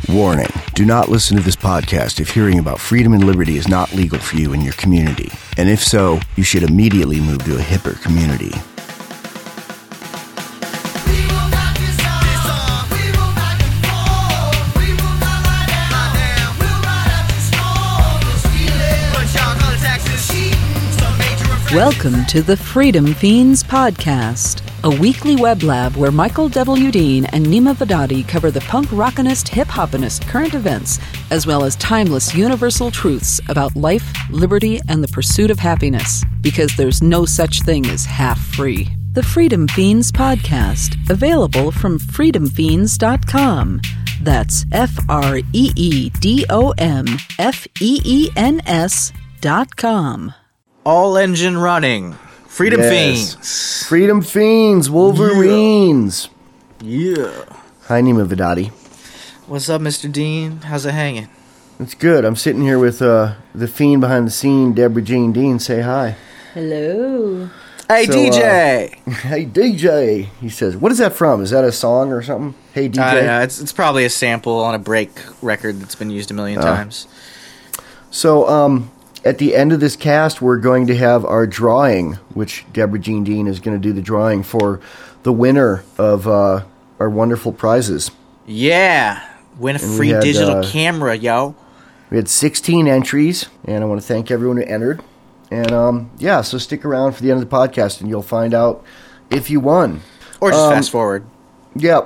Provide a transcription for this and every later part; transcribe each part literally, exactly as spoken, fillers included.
Warning, do not listen to this podcast if hearing about freedom and liberty is not legal for you in your community. And if so, you should immediately move to a hipper community. Welcome to the Freedom Fiends Podcast, a weekly web lab where Michael W. Dean and Nima Vadadi cover the punk rockinist, hip-hopinist current events, as well as timeless universal truths about life, liberty, and the pursuit of happiness, because there's no such thing as half-free. The Freedom Fiends Podcast, available from freedom fiends dot com. That's F R E E D O M F E E N S dot com. All engine running. Freedom yes. Fiends. Freedom Fiends. Wolverines. Yeah. Hi, Nima Vadadi. What's up, Mister Dean? How's it hanging? It's good. I'm sitting here with uh, the fiend behind the scene, Deborah Jean Dean. Say hi. Hello. Hey, so, D J. Uh, hey, D J. He says, what is that from? Is that a song or something? Hey, D J. I don't know. It's, it's probably a sample on a break record that's been used a million uh, times. So, um... at the end of this cast, we're going to have our drawing, which Deborah Jean Dean is going to do the drawing for the winner of uh, our wonderful prizes. Yeah. Win a free had, digital uh, camera, yo. We had sixteen entries, and I want to thank everyone who entered. And, um, yeah, so stick around for the end of the podcast, and you'll find out if you won. Or just um, fast forward. Yeah.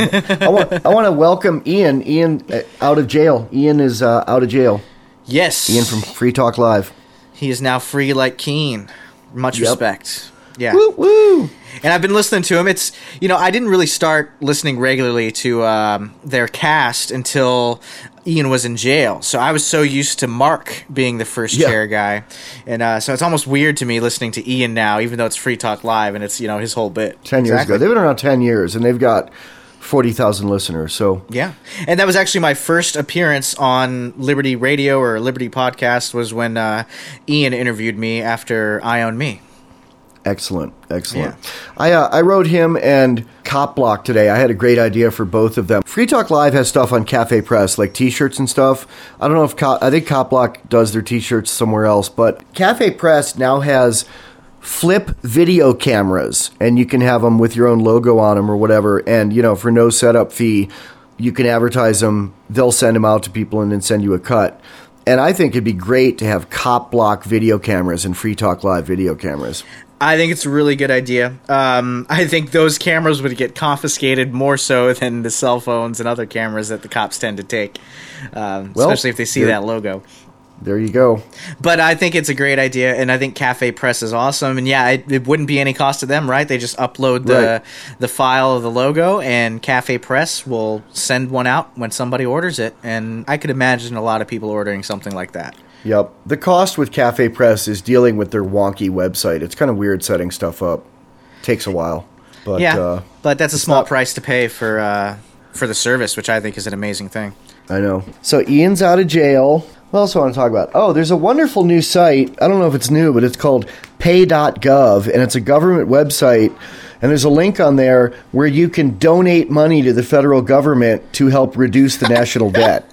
I want I want to welcome Ian. Ian uh, out of jail. Ian is uh, out of jail. Yes. Ian from Free Talk Live. He is now free like Keen. Much yep. respect. Yeah. Woo, woo. And I've been listening to him. It's, you know, I didn't really start listening regularly to um, their cast until Ian was in jail. So I was so used to Mark being the first yeah. chair guy. And uh, so it's almost weird to me listening to Ian now, even though it's Free Talk Live and it's, you know, his whole bit. Ten years exactly. ago. They've been around ten years, and they've got forty thousand listeners, so... Yeah, and that was actually my first appearance on Liberty Radio or Liberty Podcast was when uh, Ian interviewed me after I Own Me. Excellent, excellent. Yeah. I uh, I wrote him and Cop Block today. I had a great idea for both of them. Free Talk Live has stuff on Cafe Press, like T-shirts and stuff. I don't know if... Co- I think Cop Block does their T-shirts somewhere else, but Cafe Press now has... flip video cameras, and you can have them with your own logo on them or whatever, and you know, for no setup fee you can advertise them. They'll send them out to people and then send you a cut. And I think it'd be great to have Cop Block video cameras and Free Talk Live video cameras. I think it's a really good idea. Um, I think those cameras would get confiscated more so than the cell phones and other cameras that the cops tend to take, um, well, especially if they see that logo. There you go. But I think it's a great idea, and I think Cafe Press is awesome. And yeah, it, it wouldn't be any cost to them, right? They just upload the right. the file of the logo, and Cafe Press will send one out when somebody orders it. And I could imagine a lot of people ordering something like that. Yep. The cost with Cafe Press is dealing with their wonky website. It's kind of weird setting stuff up. Takes a while. But, yeah, uh, but that's a small not- price to pay for uh, for the service, which I think is an amazing thing. I know. So Ian's out of jail. What else do I want to talk about? Oh, there's a wonderful new site. I don't know if it's new, but it's called pay dot gov, and it's a government website. And there's a link on there where you can donate money to the federal government to help reduce the national debt.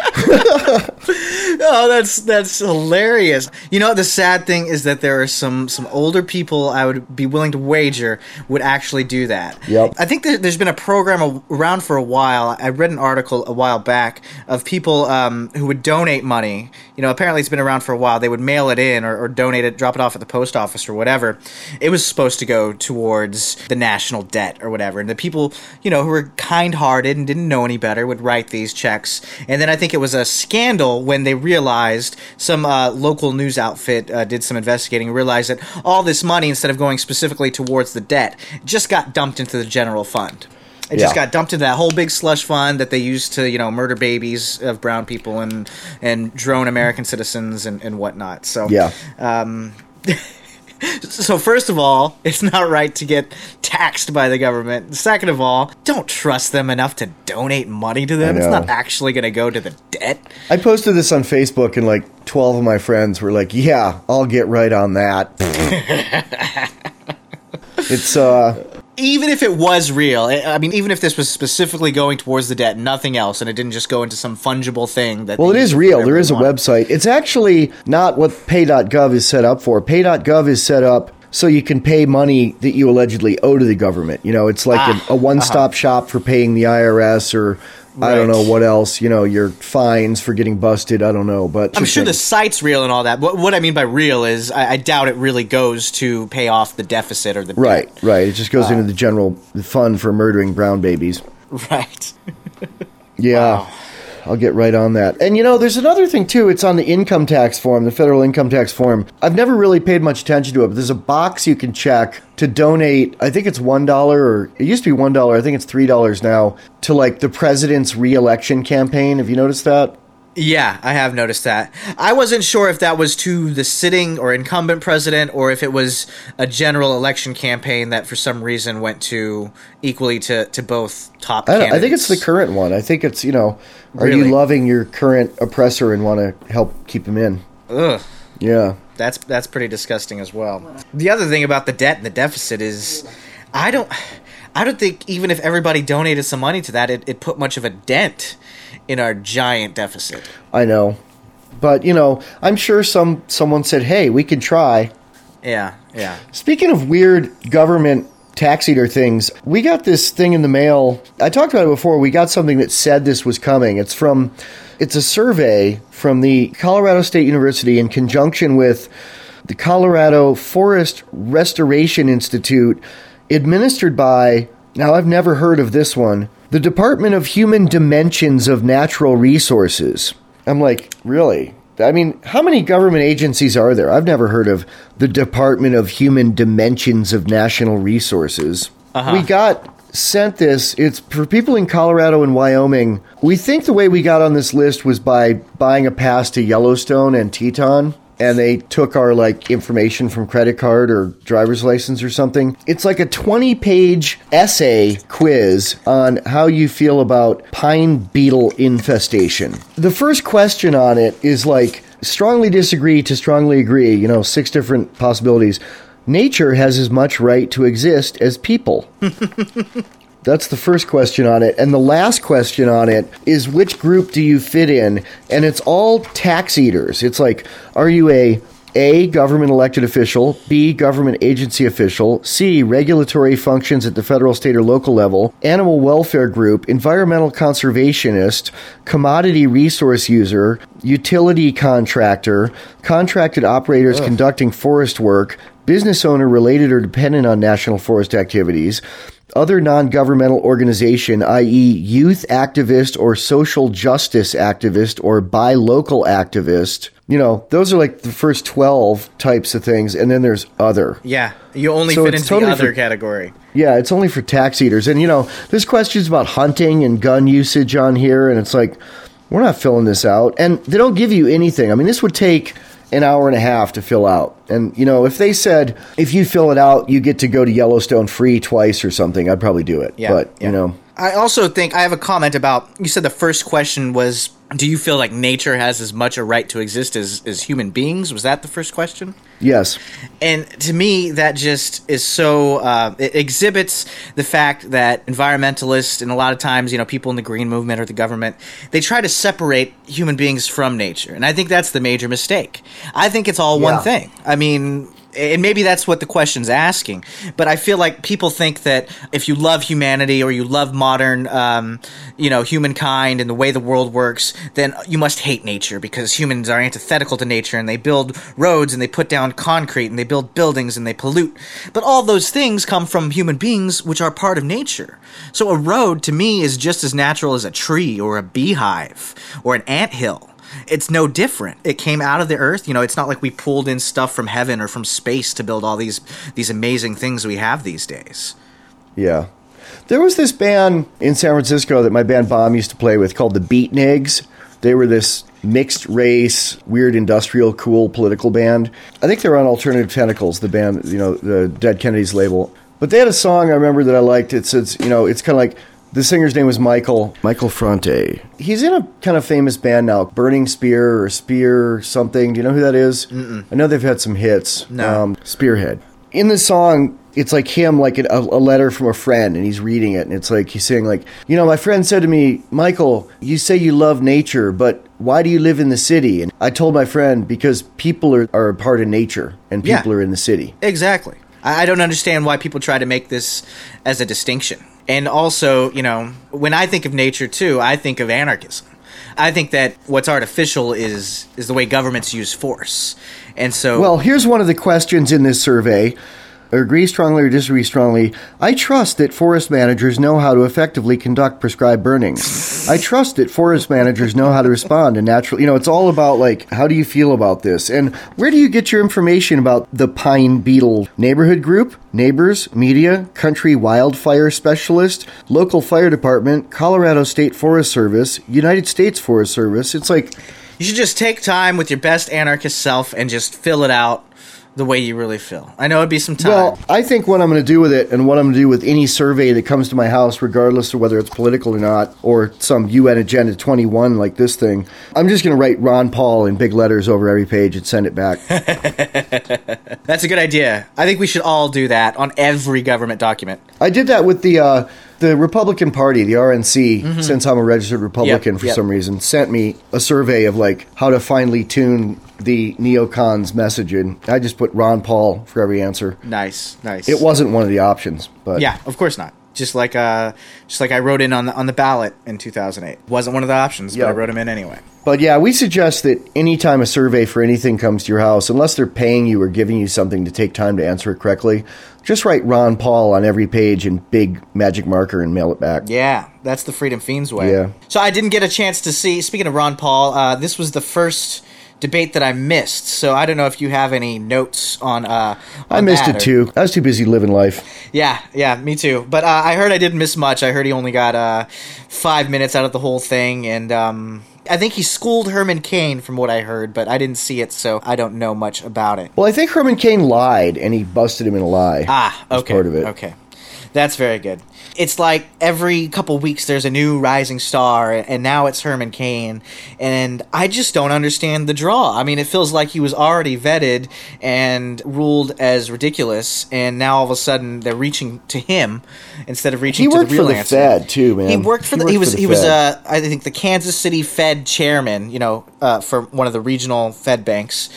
Oh, that's that's hilarious. You know, the sad thing is that there are some, some older people I would be willing to wager would actually do that. Yep. I think there, there's been a program around for a while. I read an article a while back of people um, who would donate money. You know, apparently it's been around for a while. They would mail it in or, or donate it, drop it off at the post office or whatever. It was supposed to go towards the national debt or whatever. And the people, you know, who were kind-hearted and didn't know any better would write these checks. And then I think it was a scandal when they realized some uh, local news outfit uh, did some investigating and realized that all this money, instead of going specifically towards the debt, just got dumped into the general fund. It yeah. just got dumped into that whole big slush fund that they used to, you know, murder babies of brown people and and drone American citizens and, and whatnot. So, yeah. Um, So first of all, it's not right to get taxed by the government. Second of all, don't trust them enough to donate money to them. It's not actually going to go to the debt. I posted this on Facebook, and like twelve of my friends were like, yeah, I'll get right on that. It's, uh... even if it was real, I mean, even if this was specifically going towards the debt, nothing else, and it didn't just go into some fungible thing that... Well, it is real. There is a website. It's actually not what pay dot gov is set up for. pay dot gov is set up so you can pay money that you allegedly owe to the government. You know, it's like ah, a, a one-stop uh-huh. shop for paying the I R S or... Right. I don't know what else, you know, your fines for getting busted, I don't know, but... I'm sure the site's real and all that. What, what I mean by real is I, I doubt it really goes to pay off the deficit or the Right, debt. right. It just goes uh, into the general fund for murdering brown babies. Right. Yeah. Wow. I'll get right on that. And, you know, there's another thing, too. It's on the income tax form, the federal income tax form. I've never really paid much attention to it, but there's a box you can check to donate. I think it's one dollar, or it used to be one dollar. I think it's three dollars now, to, like, the president's re-election campaign. Have you noticed that? Yeah, I have noticed that. I wasn't sure if that was to the sitting or incumbent president or if it was a general election campaign that for some reason went to equally to, to both top I candidates. I think it's the current one. I think it's, you know, are Really? you loving your current oppressor and want to help keep him in? Ugh. Yeah. That's that's pretty disgusting as well. The other thing about the debt and the deficit is I don't I don't think even if everybody donated some money to that, it, it put much of a dent in our giant deficit. I know. But, you know, I'm sure some someone said, hey, we could try. Yeah, yeah. Speaking of weird government tax eater things, we got this thing in the mail. I talked about it before. We got something that said this was coming. It's from, it's a survey from the Colorado State University in conjunction with the Colorado Forest Restoration Institute, administered by, now I've never heard of this one, the Department of Human Dimensions of Natural Resources. I'm like, really? I mean, how many government agencies are there? I've never heard of the Department of Human Dimensions of National Resources. Uh-huh. We got sent this. It's for people in Colorado and Wyoming. We think the way we got on this list was by buying a pass to Yellowstone and Teton. And they took our, like, information from credit card or driver's license or something. It's like a twenty-page essay quiz on how you feel about pine beetle infestation. The first question on it is, like, strongly disagree to strongly agree, you know, six different possibilities. Nature has as much right to exist as people. That's the first question on it. And the last question on it is, which group do you fit in? And it's all tax eaters. It's like, are you a A, government elected official, B, government agency official, C, regulatory functions at the federal, state, or local level, animal welfare group, environmental conservationist, commodity resource user, utility contractor, contracted operators Ugh. conducting forest work, business owner related or dependent on national forest activities, other non-governmental organization, that is youth activist or social justice activist or buy local activist. You know, those are like the first twelve types of things, and then there's other. Yeah, you only so fit into totally the other for, category. Yeah, it's only for tax eaters. And, you know, there's questions about hunting and gun usage on here, and it's like, we're not filling this out. And they don't give you anything. I mean, this would take an hour and a half to fill out. And, you know, if they said, if you fill it out, you get to go to Yellowstone free twice or something, I'd probably do it. Yeah, but, yeah. you know. I also think I have a comment about, you said the first question was, do you feel like nature has as much a right to exist as, as human beings? Was that the first question? Yes. And to me, that just is so, uh, it exhibits the fact that environmentalists and a lot of times, you know, people in the green movement or the government, they try to separate human beings from nature. And I think that's the major mistake. I think it's all yeah. one thing. I mean, and maybe that's what the question's asking. But I feel like people think that if you love humanity or you love modern, um, you know, humankind and the way the world works, then you must hate nature because humans are antithetical to nature and they build roads and they put down concrete and they build buildings and they pollute. But all those things come from human beings, which are part of nature. So a road, to me, is just as natural as a tree or a beehive or an anthill. It's no different. It came out of the earth. You know, it's not like we pulled in stuff from heaven or from space to build all these these amazing things we have these days. Yeah. There was this band in San Francisco that my band Bomb used to play with called the Beatniks. They were this mixed race, weird industrial, cool political band. I think they were on Alternative Tentacles, the band, you know, the Dead Kennedys label. But they had a song I remember that I liked. It says, you know, it's kind of like, the singer's name was Michael. Michael Fronte. He's in a kind of famous band now, Burning Spear or Spear or something. Do you know who that is? Mm-mm. I know they've had some hits. No. Um, Spearhead. In the song, it's like him, like a, a letter from a friend, and he's reading it, and it's like he's saying, like, you know, my friend said to me, Michael, you say you love nature, but why do you live in the city? And I told my friend, because people are, are a part of nature, and people Yeah. are in the city. Exactly. I I don't understand why people try to make this as a distinction. And also, you know, when I think of nature too, I think of anarchism. I think that what's artificial is is the way governments use force. And so Well, here's one of the questions in this survey. Agree strongly or disagree strongly. I trust that forest managers know how to effectively conduct prescribed burnings. I trust that forest managers know how to respond to natural... You know, it's all about, like, how do you feel about this? And where do you get your information about the pine beetle neighborhood group, neighbors, media, country wildfire specialist, local fire department, Colorado State Forest Service, United States Forest Service? It's like... you should just take time with your best anarchist self and just fill it out the way you really feel. I know it'd be some time. Well, I think what I'm going to do with it, and what I'm going to do with any survey that comes to my house, regardless of whether it's political or not, or some U N Agenda twenty-one like this thing, I'm just going to write Ron Paul in big letters over every page and send it back. That's a good idea. I think we should all do that on every government document. I did that with the uh, the Republican Party, the R N C, mm-hmm. since I'm a registered Republican Yep, for yep. some reason, sent me a survey of, like, how to finely tune the neocons' messaging. I just put Ron Paul for every answer. Nice, nice. It wasn't one of the options, but Yeah, of course not. Just like uh, just like I wrote in on the on the ballot in two thousand eight. Wasn't one of the options, Yeah. but I wrote them in anyway. But yeah, we suggest that anytime a survey for anything comes to your house, unless they're paying you or giving you something to take time to answer it correctly, just write Ron Paul on every page in big magic marker and mail it back. Yeah, that's the Freedom Fiends way. Yeah. So I didn't get a chance to see, speaking of Ron Paul, uh, this was the first debate that I missed. So I don't know if you have any notes on uh on I missed that, it or- too. I was too busy living life. Yeah, yeah, me too. But uh, I heard I didn't miss much. I heard he only got uh, five minutes out of the whole thing, and um, I think he schooled Herman Cain from what I heard, but I didn't see it, so I don't know much about it. Well, I think Herman Cain lied, and he busted him in a lie. Ah, as okay. part of it. Okay. That's very good. It's like every couple weeks there's a new rising star, and now it's Herman Cain, and I just don't understand the draw. I mean, it feels like he was already vetted and ruled as ridiculous, and now all of a sudden they're reaching to him instead of reaching He to the worked real for the answer. Fed too, man. He worked for He the. worked He for was. the He was. Fed. Uh, I think the Kansas City Fed chairman. You know, uh, for one of the regional Fed banks.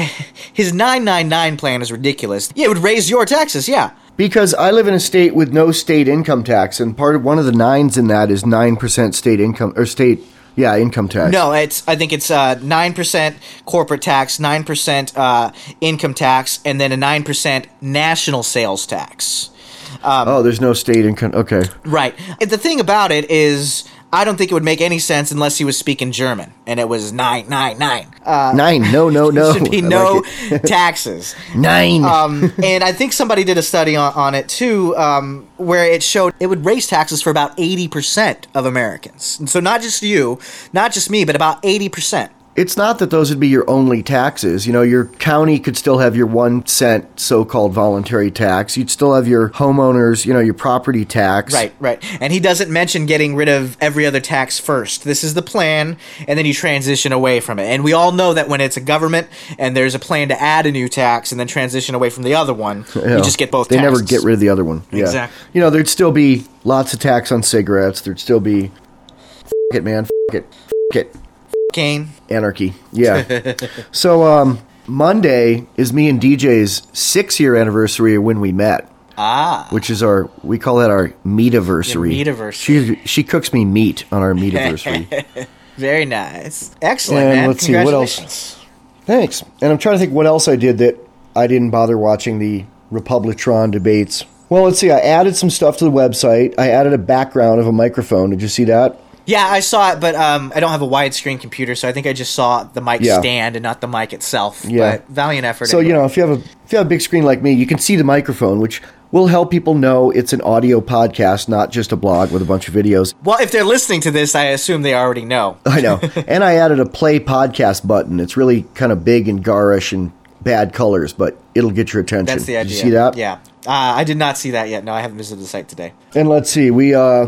His nine nine nine plan is ridiculous. Yeah, it would raise your taxes. Yeah. Because I live in a state with no state income tax, and part of one of the nines in that is nine percent state income or state, yeah, income tax. No, it's. I think it's uh, nine percent corporate tax, nine percent uh, income tax, and then a nine percent national sales tax. Oh, there's no state income. Okay. Right. The thing about it is, I don't think it would make any sense unless he was speaking German, and it was nine nine nine. Uh, Nine. No, no, no. should be I no like it. taxes. Nine. Um, and I think somebody did a study on, on it too, um, where it showed it would raise taxes for about eighty percent of Americans. And so not just you, not just me, but about eighty percent. It's not that those would be your only taxes. You know, your county could still have your one cent so-called voluntary tax. You'd still have your homeowners, you know, your property tax. Right, right. And he doesn't mention getting rid of every other tax first. This is the plan, and then you transition away from it. And we all know that when it's a government and there's a plan to add a new tax and then transition away from the other one, You you know, just get both They taxes. never get rid of the other one. Yeah. Exactly. You know, there'd still be lots of tax on cigarettes. There'd still be, f- it, man, f- it, f- it. Kane. Anarchy. Yeah. So, um, Monday is me and D J's six-year anniversary of when we met. Ah. Which is our, we call that our meat-iversary. Your meat-iversary. She, she cooks me meat on our meat-iversary. Very nice. Excellent, And man. let's see, what else? Congratulations. Thanks. And I'm trying to think what else I did that I didn't bother watching the Republitron debates. Well, let's see. I added some stuff to the website. I added a background of a microphone. Did you see that? Yeah, I saw it, but um, I don't have a widescreen computer, so I think I just saw the mic Yeah. stand and not the mic itself. Yeah. But valiant effort. So, anyway. you know, if you have a if you have a big screen like me, you can see the microphone, which will help people know it's an audio podcast, not just a blog with a bunch of videos. Well, if they're listening to this, I assume they already know. I know. And I added a play podcast button. It's really kind of big and garish and bad colors, but it'll get your attention. That's the idea. Did you see that? Yeah. Uh, I did not see that yet. No, I haven't visited the site today. And let's see. We uh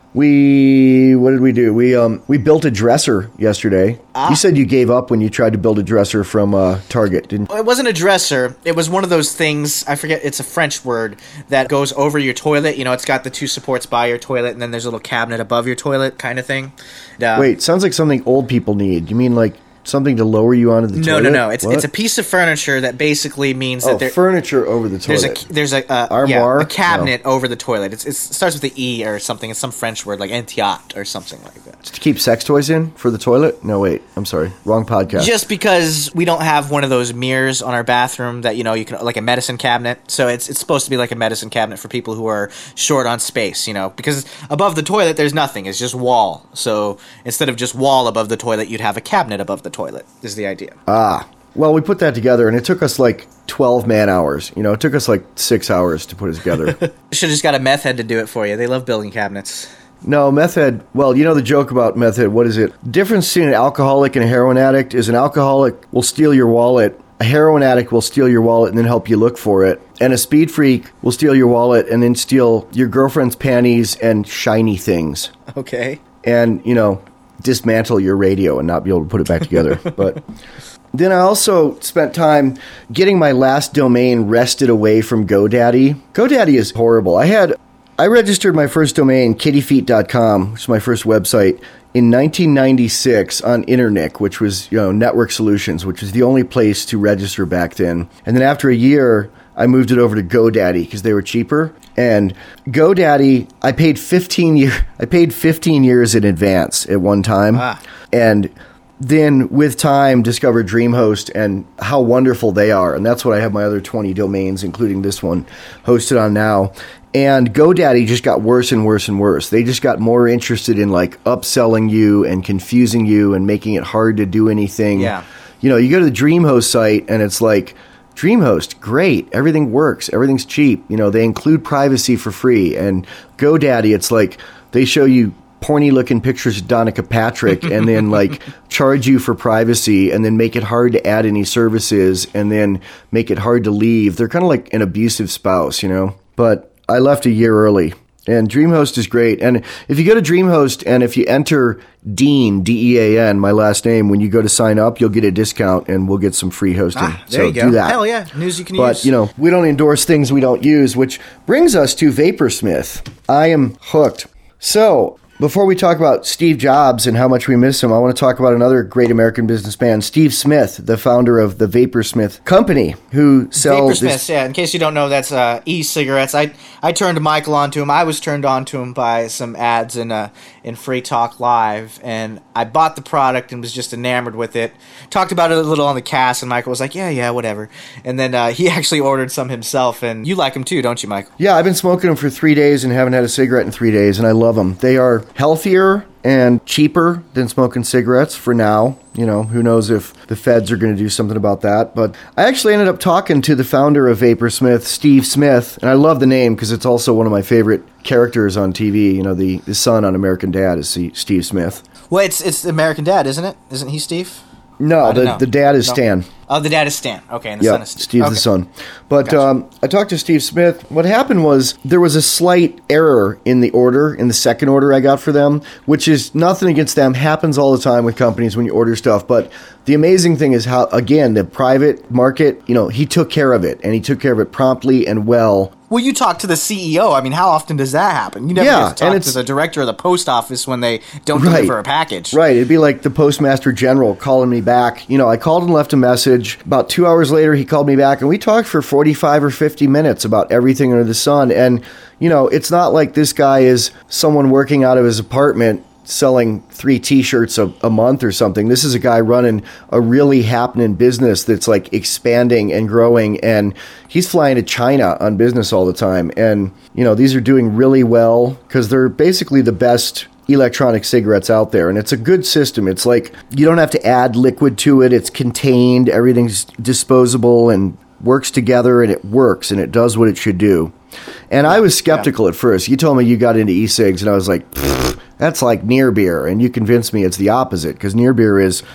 We what did we do? We um we built a dresser yesterday. Ah. You said you gave up when you tried to build a dresser from uh, Target, didn't? It wasn't a dresser. It was one of those things, I forget, it's a French word, that goes over your toilet. You know, it's got the two supports by your toilet, and then there's a little cabinet above your toilet kind of thing. And, uh, Wait, sounds like something old people need. You mean like something to lower you onto the no, toilet? No, no, no. It's What? it's a piece of furniture that basically means oh, that there, furniture over the there's toilet. a there's a uh, Armoire? yeah, a cabinet over the toilet. It's, it's, it starts with the E or something. It's some French word like entiat or something like that. To keep sex toys in for the toilet? No, wait. I'm sorry. Wrong podcast. Just because we don't have one of those mirrors on our bathroom that, you know, you can, like a medicine cabinet. So it's it's supposed to be like a medicine cabinet for people who are short on space, you know, because above the toilet there's nothing. It's just wall. So instead of just wall above the toilet, you'd have a cabinet above the toilet is the idea. Ah. Well, we put that together, and it took us like twelve man-hours. You know, it took us like six hours to put it together. Should have just got a meth head to do it for you. They love building cabinets. No, meth head, well, you know the joke about meth head, what is it? The difference between an alcoholic and a heroin addict is an alcoholic will steal your wallet, a heroin addict will steal your wallet and then help you look for it, and a speed freak will steal your wallet and then steal your girlfriend's panties and shiny things. Okay. And, you know, dismantle your radio and not be able to put it back together. But then I also spent time getting my last domain wrested away from GoDaddy. GoDaddy is horrible. I had... I registered my first domain, kitty feet dot com, which is my first website, in nineteen ninety-six on Internic, which was, you know, Network Solutions, which was the only place to register back then. And then after a year, I moved it over to GoDaddy because they were cheaper. And GoDaddy, I paid fifteen year, I paid fifteen years in advance at one time. Ah. And then with time discovered DreamHost and how wonderful they are. And that's what I have my other twenty domains, including this one, hosted on now. And GoDaddy just got worse and worse and worse. They just got more interested in like upselling you and confusing you and making it hard to do anything. Yeah. You know, you go to the DreamHost site and it's like, DreamHost, great. Everything works. Everything's cheap. You know, they include privacy for free. And GoDaddy, it's like they show you porny looking pictures of Danica Patrick and then like charge you for privacy and then make it hard to add any services and then make it hard to leave. They're kind of like an abusive spouse, you know, but I left a year early, and DreamHost is great. And if you go to DreamHost and if you enter Dean, D E A N, my last name, when you go to sign up, you'll get a discount and we'll get some free hosting. Ah, there so you go. do that. Hell yeah. News you can but, use. But, you know, we don't endorse things we don't use, which brings us to Vaporsmith. I am hooked. So, before we talk about Steve Jobs and how much we miss him, I want to talk about another great American businessman, Steve Smith, the founder of the Vaporsmith Company, who sells... Vaporsmith, this- yeah. In case you don't know, that's uh, e-cigarettes. I I turned Michael onto him. I was turned on to him by some ads in uh, in Free Talk Live, and I bought the product and was just enamored with it. Talked about it a little on the cast, and Michael was like, yeah, yeah, whatever. And then uh, he actually ordered some himself, and you like them too, don't you, Michael? Yeah, I've been smoking them for three days and haven't had a cigarette in three days, and I love them. They are healthier and cheaper than smoking cigarettes for now. You know, who knows if the feds are going to do something about that. But I actually ended up talking to the founder of Vaporsmith, Steve Smith, and I love the name because it's also one of my favorite characters on T V. You know, the, the son on American Dad is Steve Smith. Well, it's it's American Dad, isn't it? Isn't he Steve? No, the, know. the dad is No. Stan. Oh, the dad is Stan. Okay, and the Yeah, son is Steve. Steve's Okay. the son. But Gotcha. um, I talked to Steve Smith. What happened was there was a slight error in the order, in the second order I got for them, which is nothing against them. Happens all the time with companies when you order stuff. But the amazing thing is how, again, the private market, you know, he took care of it, and he took care of it promptly and well. Well, you talk to the C E O. I mean, how often does that happen? You never Yeah, get to talk and to it's- the director of the post office when they don't Right. deliver a package. Right. It'd be like the postmaster general calling me back. You know, I called and left a message. About two hours later, he called me back, and we talked for forty-five or fifty minutes about everything under the sun. And, you know, it's not like this guy is someone working out of his apartment selling three T-shirts a, a month or something. This is a guy running a really happening business that's like expanding and growing, and he's flying to China on business all the time. And, you know, these are doing really well because they're basically the best electronic cigarettes out there, and it's a good system. It's like you don't have to add liquid to it. It's contained. Everything's disposable and works together, and it works, and it does what it should do. And I was skeptical at first. You told me you got into e-cigs, and I was like, that's like near beer, and you convinced me it's the opposite, because near beer is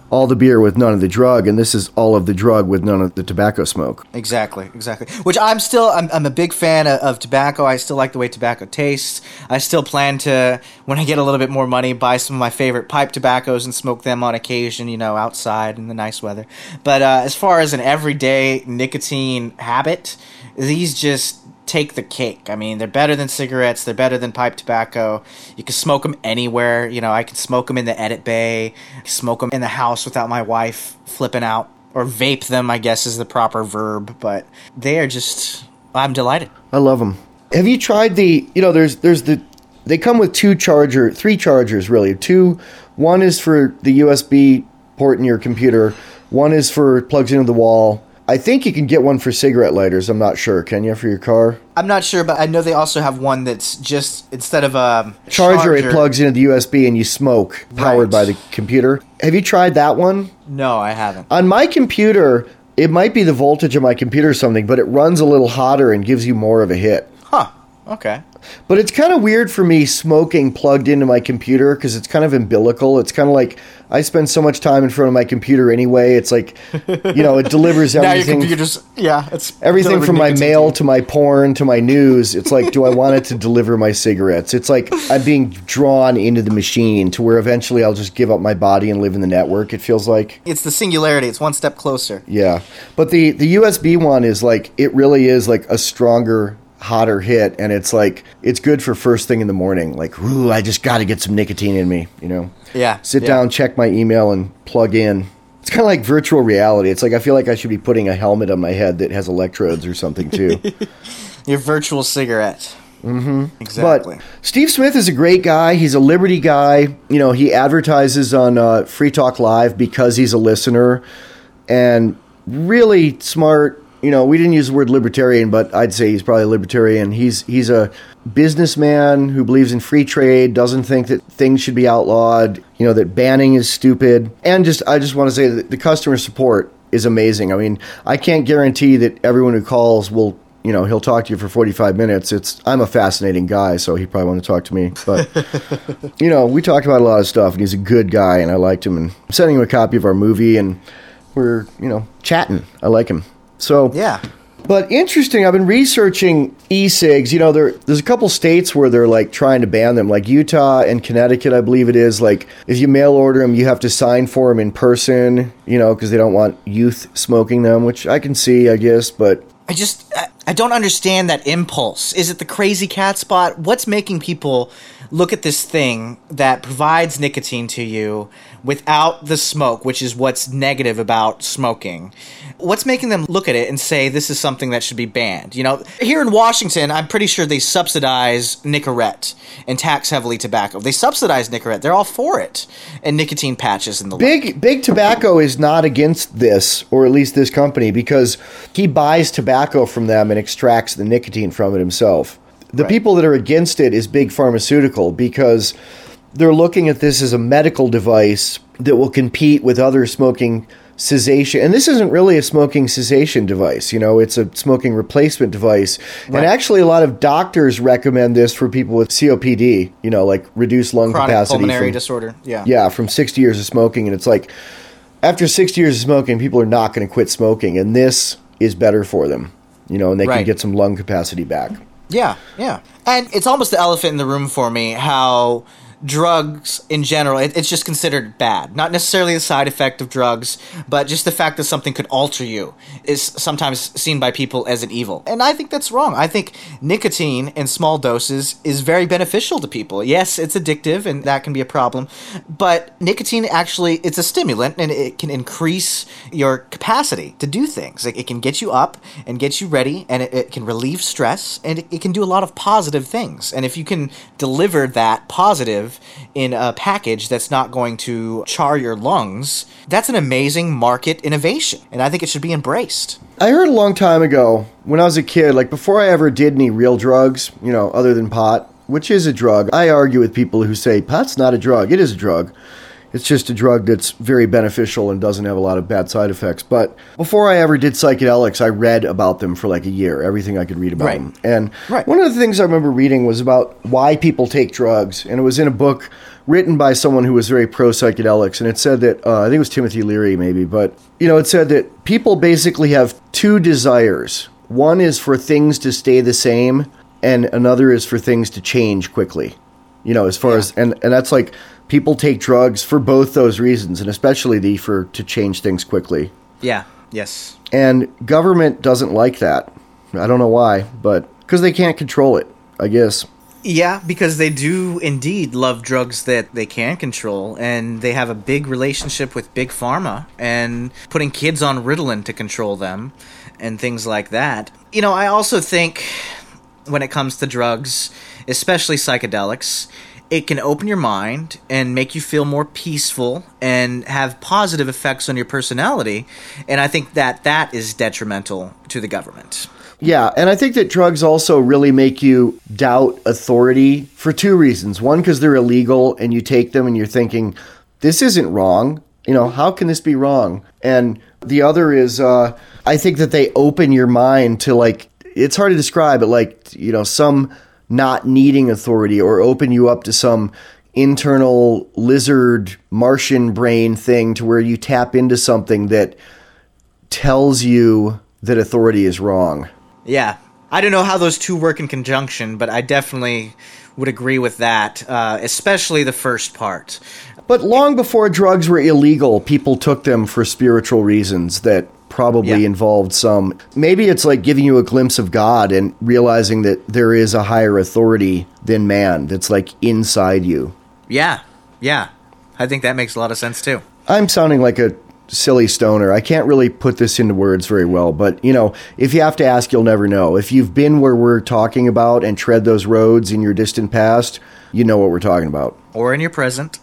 all the beer with none of the drug, and this is all of the drug with none of the tobacco smoke. Exactly, exactly. Which I'm still, I'm, I'm a big fan of, of tobacco. I still like the way tobacco tastes. I still plan to, when I get a little bit more money, buy some of my favorite pipe tobaccos and smoke them on occasion, you know, outside in the nice weather. But uh, as far as an everyday nicotine habit, these just take the cake. I mean, they're better than cigarettes. They're better than pipe tobacco. You can smoke them anywhere. You know, I can smoke them in the edit bay, smoke them in the house without my wife flipping out, or vape them, I guess is the proper verb. But they are just, I'm delighted. I love them. Have you tried the, you know, there's there's the, they come with two charger, three chargers really. Two, one is for the U S B port in your computer. One is for plugs into the wall. I think you can get one for cigarette lighters. I'm not sure. Can you, for your car? I'm not sure, but I know they also have one that's just, instead of a charger, charger it plugs into the U S B and you smoke, powered Right. by the computer. Have you tried that one? No, I haven't. On my computer, it might be the voltage of my computer or something, but it runs a little hotter and gives you more of a hit. Huh. Okay. But it's kind of weird for me smoking plugged into my computer because it's kind of umbilical. It's kind of like I spend so much time in front of my computer anyway. It's like, you know, it delivers Now your everything. computer's, yeah, it's Everything delivering from my nicotine mail to you. to my porn to my news. It's like, do I want it to deliver my cigarettes? It's like I'm being drawn into the machine to where eventually I'll just give up my body and live in the network, it feels like. It's the singularity. It's one step closer. Yeah. But the, the U S B one is like, it really is like a stronger, hotter hit. And it's like, it's good for first thing in the morning. Like, ooh, I just got to get some nicotine in me, you know? Yeah. Sit yeah. down, check my email, and plug in. It's kind of like virtual reality. It's like I feel like I should be putting a helmet on my head that has electrodes or something too. Your virtual cigarette. Mm-hmm. Exactly. But Steve Smith is a great guy. He's a Liberty guy. You know, he advertises on uh, Free Talk Live because he's a listener, and really smart. You know, we didn't use the word libertarian, but I'd say he's probably a libertarian. He's he's a businessman who believes in free trade, doesn't think that things should be outlawed, you know, that banning is stupid. And just I just want to say that the customer support is amazing. I mean, I can't guarantee that everyone who calls will, you know, he'll talk to you for forty-five minutes. It's I'm a fascinating guy, so he probably want to talk to me. But, you know, we talked about a lot of stuff, and he's a good guy, and I liked him. And I'm sending him a copy of our movie, and we're, you know, chatting. I like him. So Yeah. But interesting, I've been researching e-cigs. You know, there there's a couple states where they're like trying to ban them, like Utah and Connecticut, I believe it is. Like, if you mail order them, you have to sign for them in person, you know, because they don't want youth smoking them, which I can see, I guess, but I just, I, I don't understand that impulse. Is it the crazy cat spot? What's making people look at this thing that provides nicotine to you without the smoke, which is what's negative about smoking? What's making them look at it and say this is something that should be banned? You know, here in Washington, I'm pretty sure they subsidize Nicorette and tax heavily tobacco. They subsidize Nicorette. They're all for it. And nicotine patches and the like. Big Big Tobacco is not against this, or at least this company, because he buys tobacco from them and extracts the nicotine from it himself. The Right. people that are against it is Big Pharmaceutical, because they're looking at this as a medical device that will compete with other smoking cessation. And this isn't really a smoking cessation device. You know, it's a smoking replacement device. Right. And actually, a lot of doctors recommend this for people with C O P D, you know, like reduced lung Chronic capacity. pulmonary from, disorder. Yeah. Yeah, from sixty years of smoking. And it's like, after sixty years of smoking, people are not going to quit smoking. And this is better for them, you know, and they can Right. get some lung capacity back. Yeah, yeah. And it's almost the elephant in the room for me how drugs in general, it, it's just considered bad. Not necessarily the side effect of drugs, but just the fact that something could alter you is sometimes seen by people as an evil. And I think that's wrong. I think nicotine in small doses is very beneficial to people. Yes, it's addictive and that can be a problem, but nicotine actually, it's a stimulant and it can increase your capacity to do things. It, it can get you up and get you ready, and it, it can relieve stress, and it, it can do a lot of positive things. And if you can deliver that positive in a package that's not going to char your lungs, that's an amazing market innovation, and I think it should be embraced. I heard a long time ago, when I was a kid, like before I ever did any real drugs, you know, other than pot, which is a drug. I argue with people who say pot's not a drug. It is a drug. It's just a drug that's very beneficial and doesn't have a lot of bad side effects. But before I ever did psychedelics, I read about them for like a year, everything I could read about Right. them. And Right. one of the things I remember reading was about why people take drugs. And it was in a book written by someone who was very pro-psychedelics. And it said that, uh, I think it was Timothy Leary maybe, but, you know, it said that people basically have two desires. One is for things to stay the same, and another is for things to change quickly. You know, as far Yeah. as, and, and that's like, people take drugs for both those reasons, and especially the for to change things quickly. Yeah. Yes. And government doesn't like that. I don't know why, but because they can't control it, I guess. Yeah, because they do indeed love drugs that they can control, and they have a big relationship with Big Pharma and putting kids on Ritalin to control them and things like that. You know, I also think when it comes to drugs, especially psychedelics, it can open your mind and make you feel more peaceful and have positive effects on your personality, and I think that that is detrimental to the government. Yeah, and I think that drugs also really make you doubt authority for two reasons. One, because they're illegal and you take them and you're thinking, this isn't wrong. You know, how can this be wrong? And the other is, uh, I think that they open your mind to, like, it's hard to describe, but like, you know, some not needing authority, or open you up to some internal lizard Martian brain thing to where you tap into something that tells you that authority is wrong. Yeah. I don't know how those two work in conjunction, but I definitely would agree with that, uh, especially the first part. But long before drugs were illegal, people took them for spiritual reasons that probably Yeah. involved some. Maybe it's like giving you a glimpse of God and realizing that there is a higher authority than man that's like inside you. Yeah. Yeah. I think that makes a lot of sense too. I'm sounding like a silly stoner. I can't really put this into words very well, but you know, if you have to ask, you'll never know. If you've been where we're talking about and tread those roads in your distant past, you know what we're talking about. Or in your present.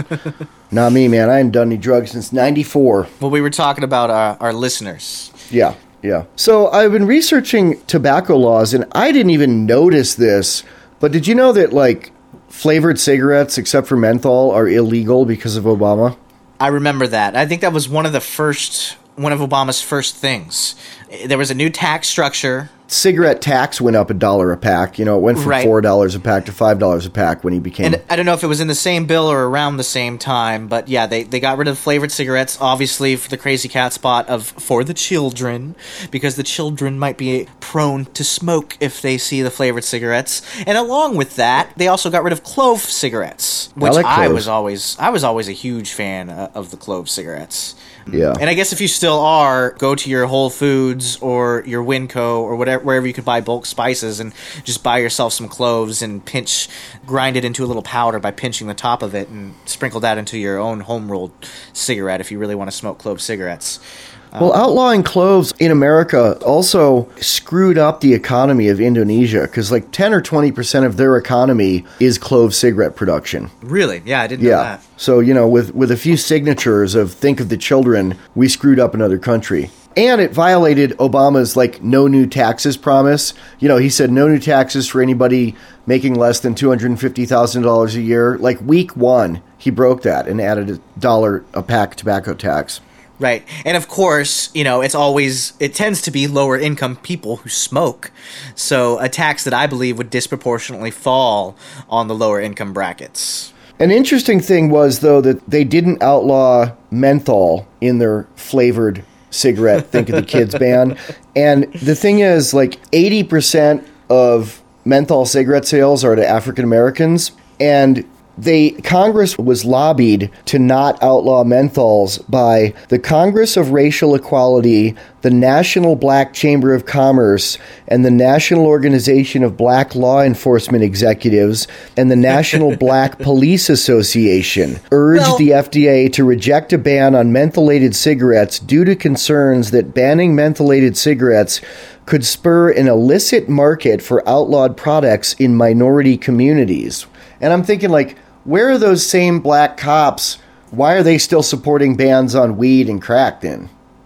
Not me, man. I haven't done any drugs since ninety-four. Well, we were talking about our, our listeners. Yeah, yeah. So I've been researching tobacco laws, and I didn't even notice this, but did you know that, like, flavored cigarettes, except for menthol, are illegal because of Obama? I remember that. I think that was one of the first, one of Obama's first things. There was a new tax structure. Cigarette tax went up a dollar a pack. You know, it went from Right. four dollars a pack to five dollars a pack when he became... And I don't know if it was in the same bill or around the same time, but yeah, they, they got rid of flavored cigarettes, obviously for the crazy cat spot of for the children, because the children might be prone to smoke if they see the flavored cigarettes. And along with that, they also got rid of clove cigarettes, which like I, cloves. was always I was always a huge fan uh, of the clove cigarettes. Yeah. And I guess if you still are, go to your Whole Foods or your Winco or whatever, wherever you could buy bulk spices, and just buy yourself some cloves and pinch, grind it into a little powder by pinching the top of it, and sprinkle that into your own home rolled cigarette if you really want to smoke clove cigarettes. Well, outlawing cloves in America also screwed up the economy of Indonesia, because like ten or twenty percent of their economy is clove cigarette production. Really? Yeah, I didn't know Yeah. that. So, you know, with, with a few signatures of think of the children, we screwed up another country. And it violated Obama's, like, no new taxes promise. You know, he said no new taxes for anybody making less than two hundred fifty thousand dollars a year. Like, week one, he broke that and added a dollar a pack tobacco tax. Right. And of course, you know, it's always, it tends to be lower income people who smoke. So a tax that I believe would disproportionately fall on the lower income brackets. An interesting thing was, though, that they didn't outlaw menthol in their flavored cigarette Think of the Kids ban. And the thing is, like, eighty percent of menthol cigarette sales are to African Americans, and they Congress was lobbied to not outlaw menthols by the Congress of Racial Equality, the National Black Chamber of Commerce, and the National Organization of Black Law Enforcement Executives, and the National Black Police Association urged Well- the F D A to reject a ban on mentholated cigarettes due to concerns that banning mentholated cigarettes could spur an illicit market for outlawed products in minority communities. And I'm thinking, like, where are those same black cops? Why are they still supporting bans on weed and crack then?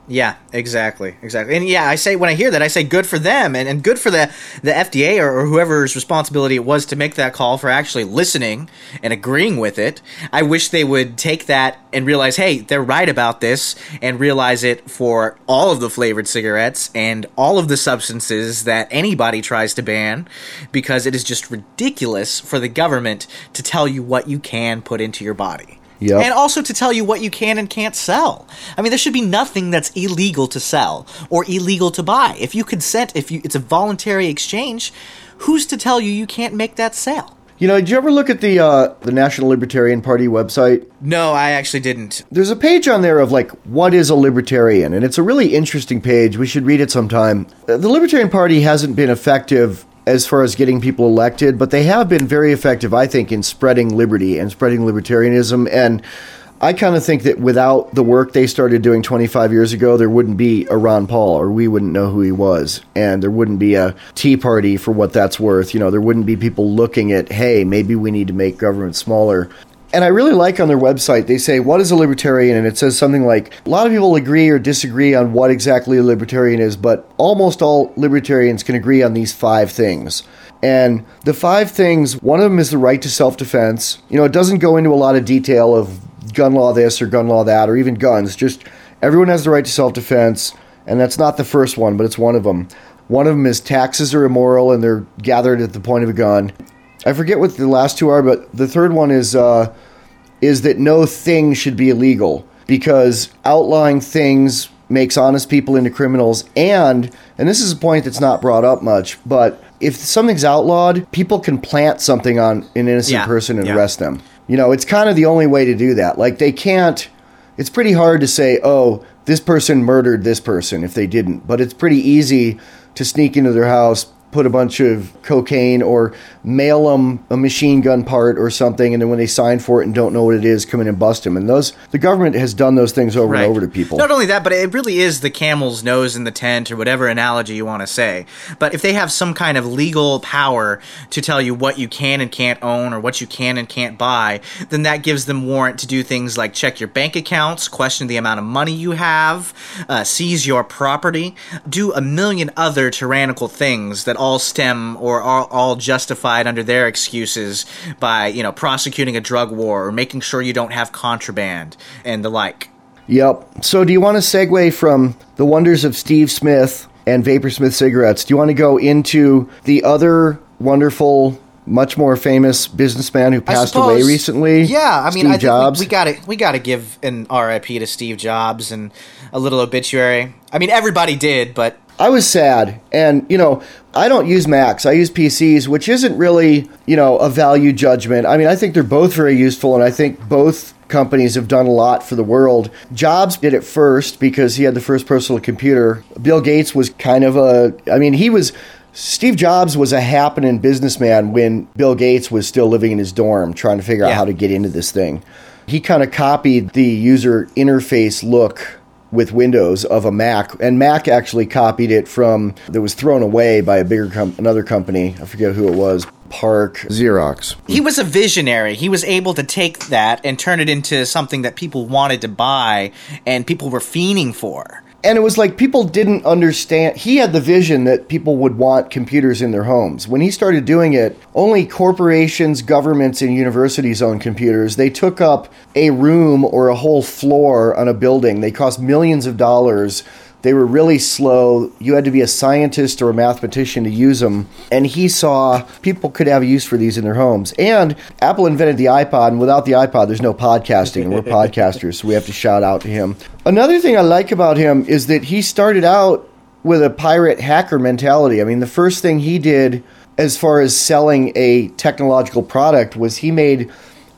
Yeah, exactly, exactly. And yeah, I say, when I hear that, I say good for them, and, and good for the, the F D A or, or whoever's responsibility it was to make that call for actually listening and agreeing with it. I wish they would take that and realize, hey, they're right about this, and realize it for all of the flavored cigarettes and all of the substances that anybody tries to ban, because it is just ridiculous for the government to tell you what you can put into your body. Yep. And also to tell you what you can and can't sell. I mean, there should be nothing that's illegal to sell or illegal to buy. If you consent, if you, it's a voluntary exchange, who's to tell you you can't make that sale? You know, did you ever look at the uh, the National Libertarian Party website? No, I actually didn't. There's a page on there of, like, what is a libertarian? And it's a really interesting page. We should read it sometime. The Libertarian Party hasn't been effective as far as getting people elected, but they have been very effective, I think, in spreading liberty and spreading libertarianism. And I kind of think that without the work they started doing twenty-five years ago, there wouldn't be a Ron Paul, or we wouldn't know who he was. And there wouldn't be a Tea Party, for what that's worth. You know, there wouldn't be people looking at, hey, maybe we need to make government smaller. And I really like on their website, they say, what is a libertarian? And it says something like, a lot of people agree or disagree on what exactly a libertarian is, but almost all libertarians can agree on these five things. And the five things, one of them is the right to self-defense. You know, it doesn't go into a lot of detail of gun law this or gun law that, or even guns. Just everyone has the right to self-defense, and that's not the first one, but it's one of them. One of them is taxes are immoral, and they're gathered at the point of a gun. I forget what the last two are, but the third one is uh, is that no thing should be illegal, because outlawing things makes honest people into criminals. And, and this is a point that's not brought up much, but if something's outlawed, people can plant something on an innocent Yeah, person and yeah. arrest them. You know, it's kind of the only way to do that. Like, they can't, it's pretty hard to say, oh, this person murdered this person if they didn't. But it's pretty easy to sneak into their house, put a bunch of cocaine, or mail them a machine gun part or something, and then when they sign for it and don't know what it is, come in and bust them. And those, the government has done those things over Right. and over to people. Not only that, but it really is the camel's nose in the tent, or whatever analogy you want to say. But if they have some kind of legal power to tell you what you can and can't own, or what you can and can't buy, then that gives them warrant to do things like check your bank accounts, question the amount of money you have, uh, seize your property, do a million other tyrannical things that all stem or are all justified under their excuses by, you know, prosecuting a drug war or making sure you don't have contraband and the like. Yep. So do you want to segue from the wonders of Steve Smith and Vaporsmith cigarettes? Do you want to go into the other wonderful, much more famous businessman who passed suppose, away recently? Yeah, I mean, Steve I think Jobs. we, we gotta we gotta give an R I P to Steve Jobs and a little obituary. I mean, everybody did, but I was sad. And, you know, I don't use Macs. I use P Cs, which isn't really, you know, a value judgment. I mean, I think they're both very useful, and I think both companies have done a lot for the world. Jobs did it first because he had the first personal computer. Bill Gates was kind of a, I mean, he was, Steve Jobs was a happening businessman when Bill Gates was still living in his dorm trying to figure out Yeah. how to get into this thing. He kind of copied the user interface look with Windows of a Mac, and Mac actually copied it from, that was thrown away by a bigger com- another company. I forget who it was. Park Xerox. he was a visionary. He was able to take that and turn it into something that people wanted to buy and people were fiending for. And it was like people didn't understand. He had the vision that people would want computers in their homes. When he started doing it, only corporations, governments, and universities owned computers. They took up a room or a whole floor on a building. They cost millions of dollars. They were really slow. You had to be a scientist or a mathematician to use them. And he saw people could have a use for these in their homes. And Apple invented the iPod, and without the iPod, there's no podcasting. And we're podcasters, so we have to shout out to him. Another thing I like about him is that he started out with a pirate hacker mentality. I mean, the first thing he did as far as selling a technological product was he made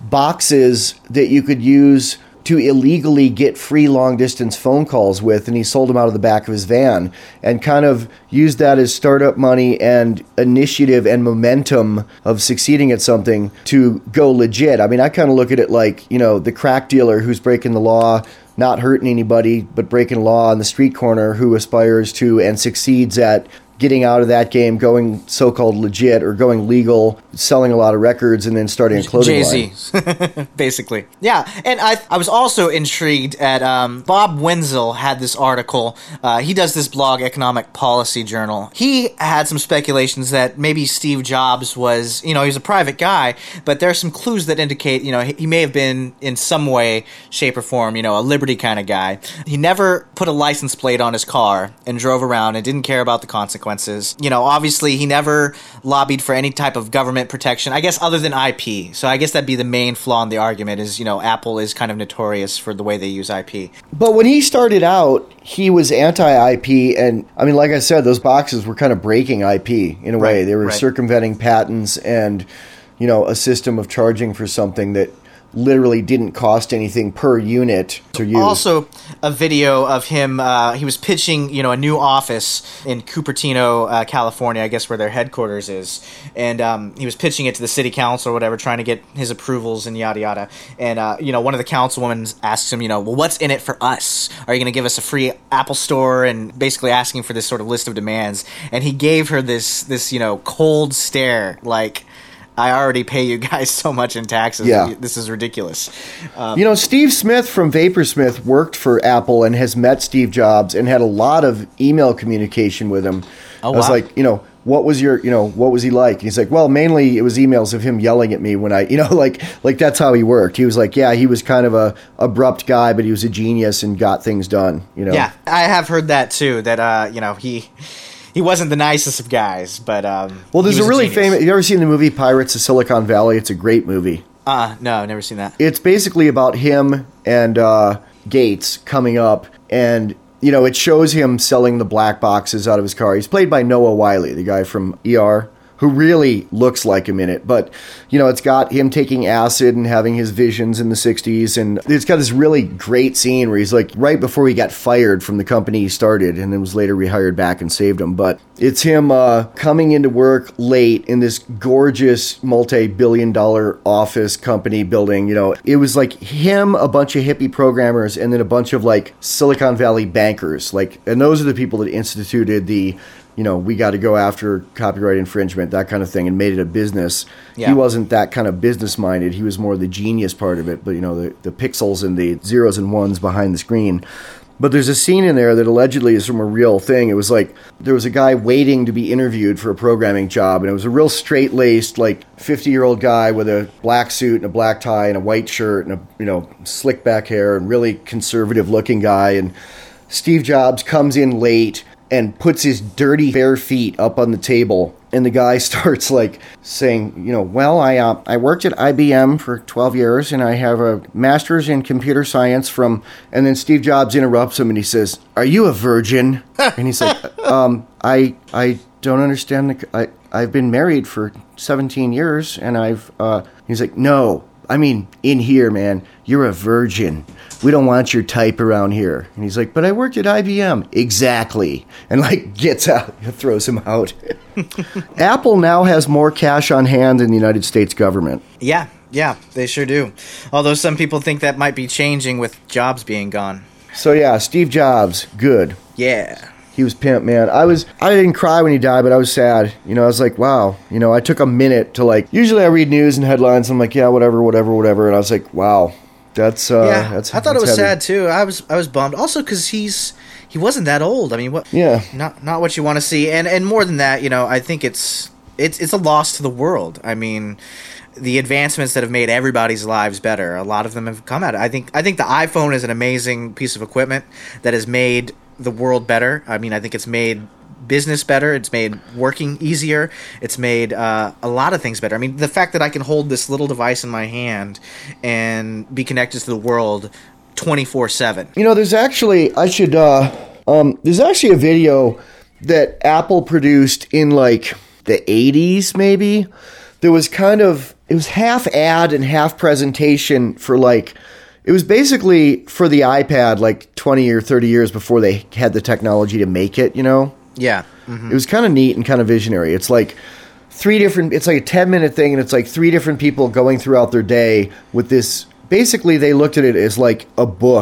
boxes that you could use to illegally get free long-distance phone calls with, and he sold them out of the back of his van and kind of used that as startup money and initiative and momentum of succeeding at something to go legit. I mean, I kind of look at it like, you know, the crack dealer who's breaking the law, not hurting anybody, but breaking law on the street corner, who aspires to and succeeds at getting out of that game, going so-called legit or going legal, selling a lot of records, and then starting a clothing line. Jay-Z, basically. Yeah, and I I was also intrigued at um, Bob Wenzel had this article. Uh, he does this blog, Economic Policy Journal. He had some speculations that maybe Steve Jobs was, you know, he was a private guy, but there are some clues that indicate, you know, he, he may have been in some way, shape, or form, you know, a liberty kind of guy. He never put a license plate on his car and drove around and didn't care about the consequences. You know, obviously he never lobbied for any type of government protection, I guess, other than I P. So I guess that'd be the main flaw in the argument is, you know, Apple is kind of notorious for the way they use I P. But when he started out, he was anti-I P, and I mean, like I said, those boxes were kind of breaking I P in a way. Right, they were right. circumventing patents and, you know, a system of charging for something that literally didn't cost anything per unit to use. Also, a video of him, uh, he was pitching, you know, a new office in Cupertino, uh, California, I guess where their headquarters is. And um, he was pitching it to the city council or whatever, trying to get his approvals and yada yada. And, uh, you know, one of the councilwomen asks him, you know, well, what's in it for us? Are you going to give us a free Apple store? And basically asking for this sort of list of demands. And he gave her this, this you know, cold stare, like, I already pay you guys so much in taxes. Yeah. This is ridiculous. Um, you know, Steve Smith from Vaporsmith worked for Apple and has met Steve Jobs and had a lot of email communication with him. Oh, I was wow. like, you know, what was your, you know, what was he like? And he's like, well, mainly it was emails of him yelling at me when I, you know, like, like that's how he worked. He was like, yeah, he was kind of a abrupt guy, but he was a genius and got things done, you know? Yeah, I have heard that too, that, uh, you know, he... He wasn't the nicest of guys, but um, well, there's he was a really genius. famous. You ever seen the movie Pirates of Silicon Valley? It's a great movie. Uh, no, I've never seen that. It's basically about him and uh, Gates coming up, and you know, it shows him selling the black boxes out of his car. He's played by Noah Wyle, the guy from E R, who really looks like him in it. But, you know, it's got him taking acid and having his visions in the sixties. And it's got this really great scene where he's like, right before he got fired from the company he started and then was later rehired back and saved him. But it's him uh, coming into work late in this gorgeous multi-billion dollar office company building. You know, it was like him, a bunch of hippie programmers, and then a bunch of like Silicon Valley bankers. Like, and those are the people that instituted the, you know, we got to go after copyright infringement, that kind of thing, and made it a business. Yeah. He wasn't that kind of business-minded. He was more the genius part of it, but, you know, the, the pixels and the zeros and ones behind the screen. But there's a scene in there that allegedly is from a real thing. It was like there was a guy waiting to be interviewed for a programming job, and it was a real straight-laced, like, fifty-year-old guy with a black suit and a black tie and a white shirt and, a you know, slick back hair and really conservative-looking guy. And Steve Jobs comes in late and puts his dirty bare feet up on the table, and the guy starts like saying, you know, well, I uh, I worked at I B M for twelve years, and I have a master's in computer science from, and then Steve Jobs interrupts him, and he says, are you a virgin? And he's like, um, I I don't understand. The, I, I've been married for seventeen years, and I've, uh, he's like, no, I mean, in here, man, you're a virgin. We don't want your type around here. And he's like, but I worked at I B M. Exactly. And like gets out, throws him out. Apple now has more cash on hand than the United States government. Yeah, yeah, they sure do. Although some people think that might be changing with Jobs being gone. So yeah, Steve Jobs, good. Yeah. He was pimp, man. I was, I didn't cry when he died, but I was sad. You know, I was like, wow. You know, I took a minute to like, usually I read news and headlines. And I'm like, yeah, whatever, whatever, whatever. And I was like, wow. That's uh, yeah, that's. I thought that's it was heavy. sad too. I was I was bummed. Also, because he's he wasn't that old. I mean, what? Yeah. Not not what you want to see. And and more than that, you know, I think it's it's it's a loss to the world. I mean, the advancements that have made everybody's lives better. A lot of them have come out. I think I think the iPhone is an amazing piece of equipment that has made the world better. I mean, I think it's made business better. It's made working easier. It's made uh, a lot of things better. I mean, the fact that I can hold this little device in my hand and be connected to the world twenty-four seven. You know, there's actually, I should, uh, um, there's actually a video that Apple produced in like the eighties, maybe. There was kind of, it was half ad and half presentation for like, it was basically for the iPad like twenty or thirty years before they had the technology to make it, you know? Yeah. Mm-hmm. It was kind of neat and kind of visionary. It's like three different, it's like a ten minute thing, and it's like three different people going throughout their day with this. Basically, they looked at it as like a book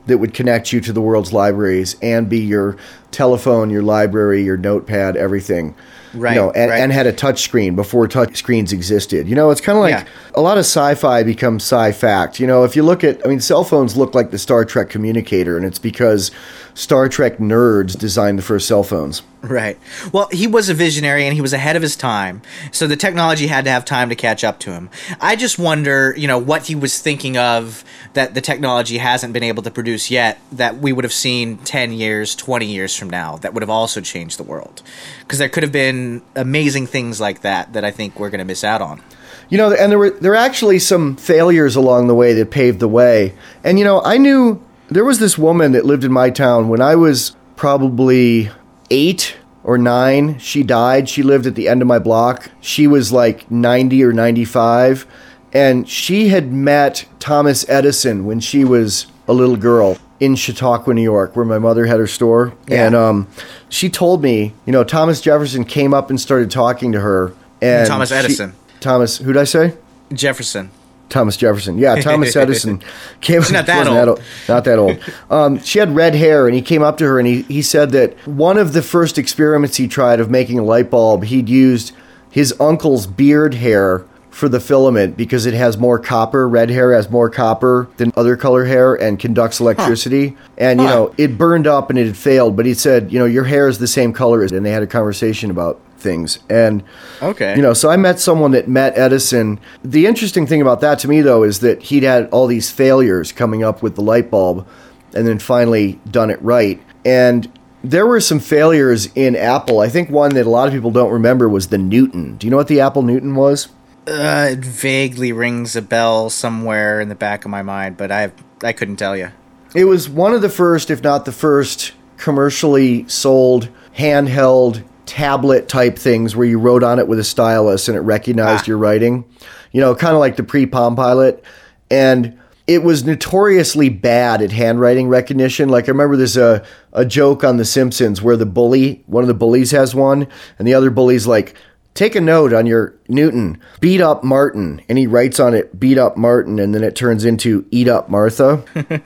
that would connect you to the world's libraries and be your telephone, your library, your notepad, everything. Right, you know, and, right. and had a touch screen before touch screens existed. You know, it's kind of like Yeah. a lot of sci-fi becomes sci-fact. You know, if you look at, I mean, cell phones look like the Star Trek communicator, and it's because Star Trek nerds designed the first cell phones. Right. Well, he was a visionary and he was ahead of his time. So the technology had to have time to catch up to him. I just wonder, you know, what he was thinking of that the technology hasn't been able to produce yet that we would have seen ten years, twenty years from now that would have also changed the world. Because there could have been amazing things like that that I think we're going to miss out on. You know, and there were there were actually some failures along the way that paved the way. And, you know, I knew there was this woman that lived in my town when I was probably eight or nine. She died. She lived at the end of my block. She was like ninety or ninety-five. And she had met Thomas Edison when she was a little girl in Chautauqua, New York, where my mother had her store. Yeah. And um, she told me, you know, Thomas Jefferson came up and started talking to her. And Thomas she- Edison. Thomas, who'd I say? Jefferson. Thomas Jefferson. Yeah, Thomas Edison came. She's not that wasn't old. Not that old. Um, she had red hair, and he came up to her, and he, he said that one of the first experiments he tried of making a light bulb, he'd used his uncle's beard hair for the filament because it has more copper. Red hair has more copper than other color hair and conducts electricity. And, you Huh. know, it burned up and it had failed, but he said, you know, your hair is the same color as, and they had a conversation about things. And, Okay. you know, so I met someone that met Edison. The interesting thing about that to me, though, is that he'd had all these failures coming up with the light bulb and then finally done it right. And there were some failures in Apple. I think one that a lot of people don't remember was the Newton. Do you know what the Apple Newton was? Uh, it vaguely rings a bell somewhere in the back of my mind, but I I couldn't tell you. It was one of the first, if not the first, commercially sold handheld tablet type things where you wrote on it with a stylus and it recognized Ah. your writing. You know, kind of like the pre-Palm Pilot. And it was notoriously bad at handwriting recognition. Like, I remember there's a, a joke on The Simpsons where the bully, one of the bullies has one, and the other bully's like, take a note on your Newton, beat up Martin. And he writes on it, beat up Martin, and then it turns into eat up Martha.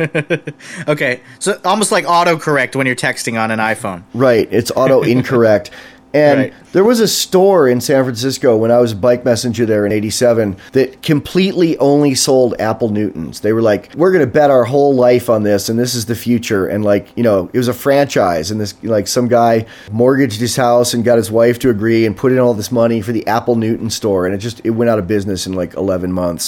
Okay, so almost like autocorrect when you're texting on an iPhone. Right, it's auto incorrect. And Right. there was a store in San Francisco when I was a bike messenger there in eighty-seven that completely only sold Apple Newtons. They were like, we're going to bet our whole life on this, and this is the future. And like, you know, it was a franchise, and this, like, some guy mortgaged his house and got his wife to agree and put in all this money for the Apple Newton store, and it just, it went out of business in like eleven months.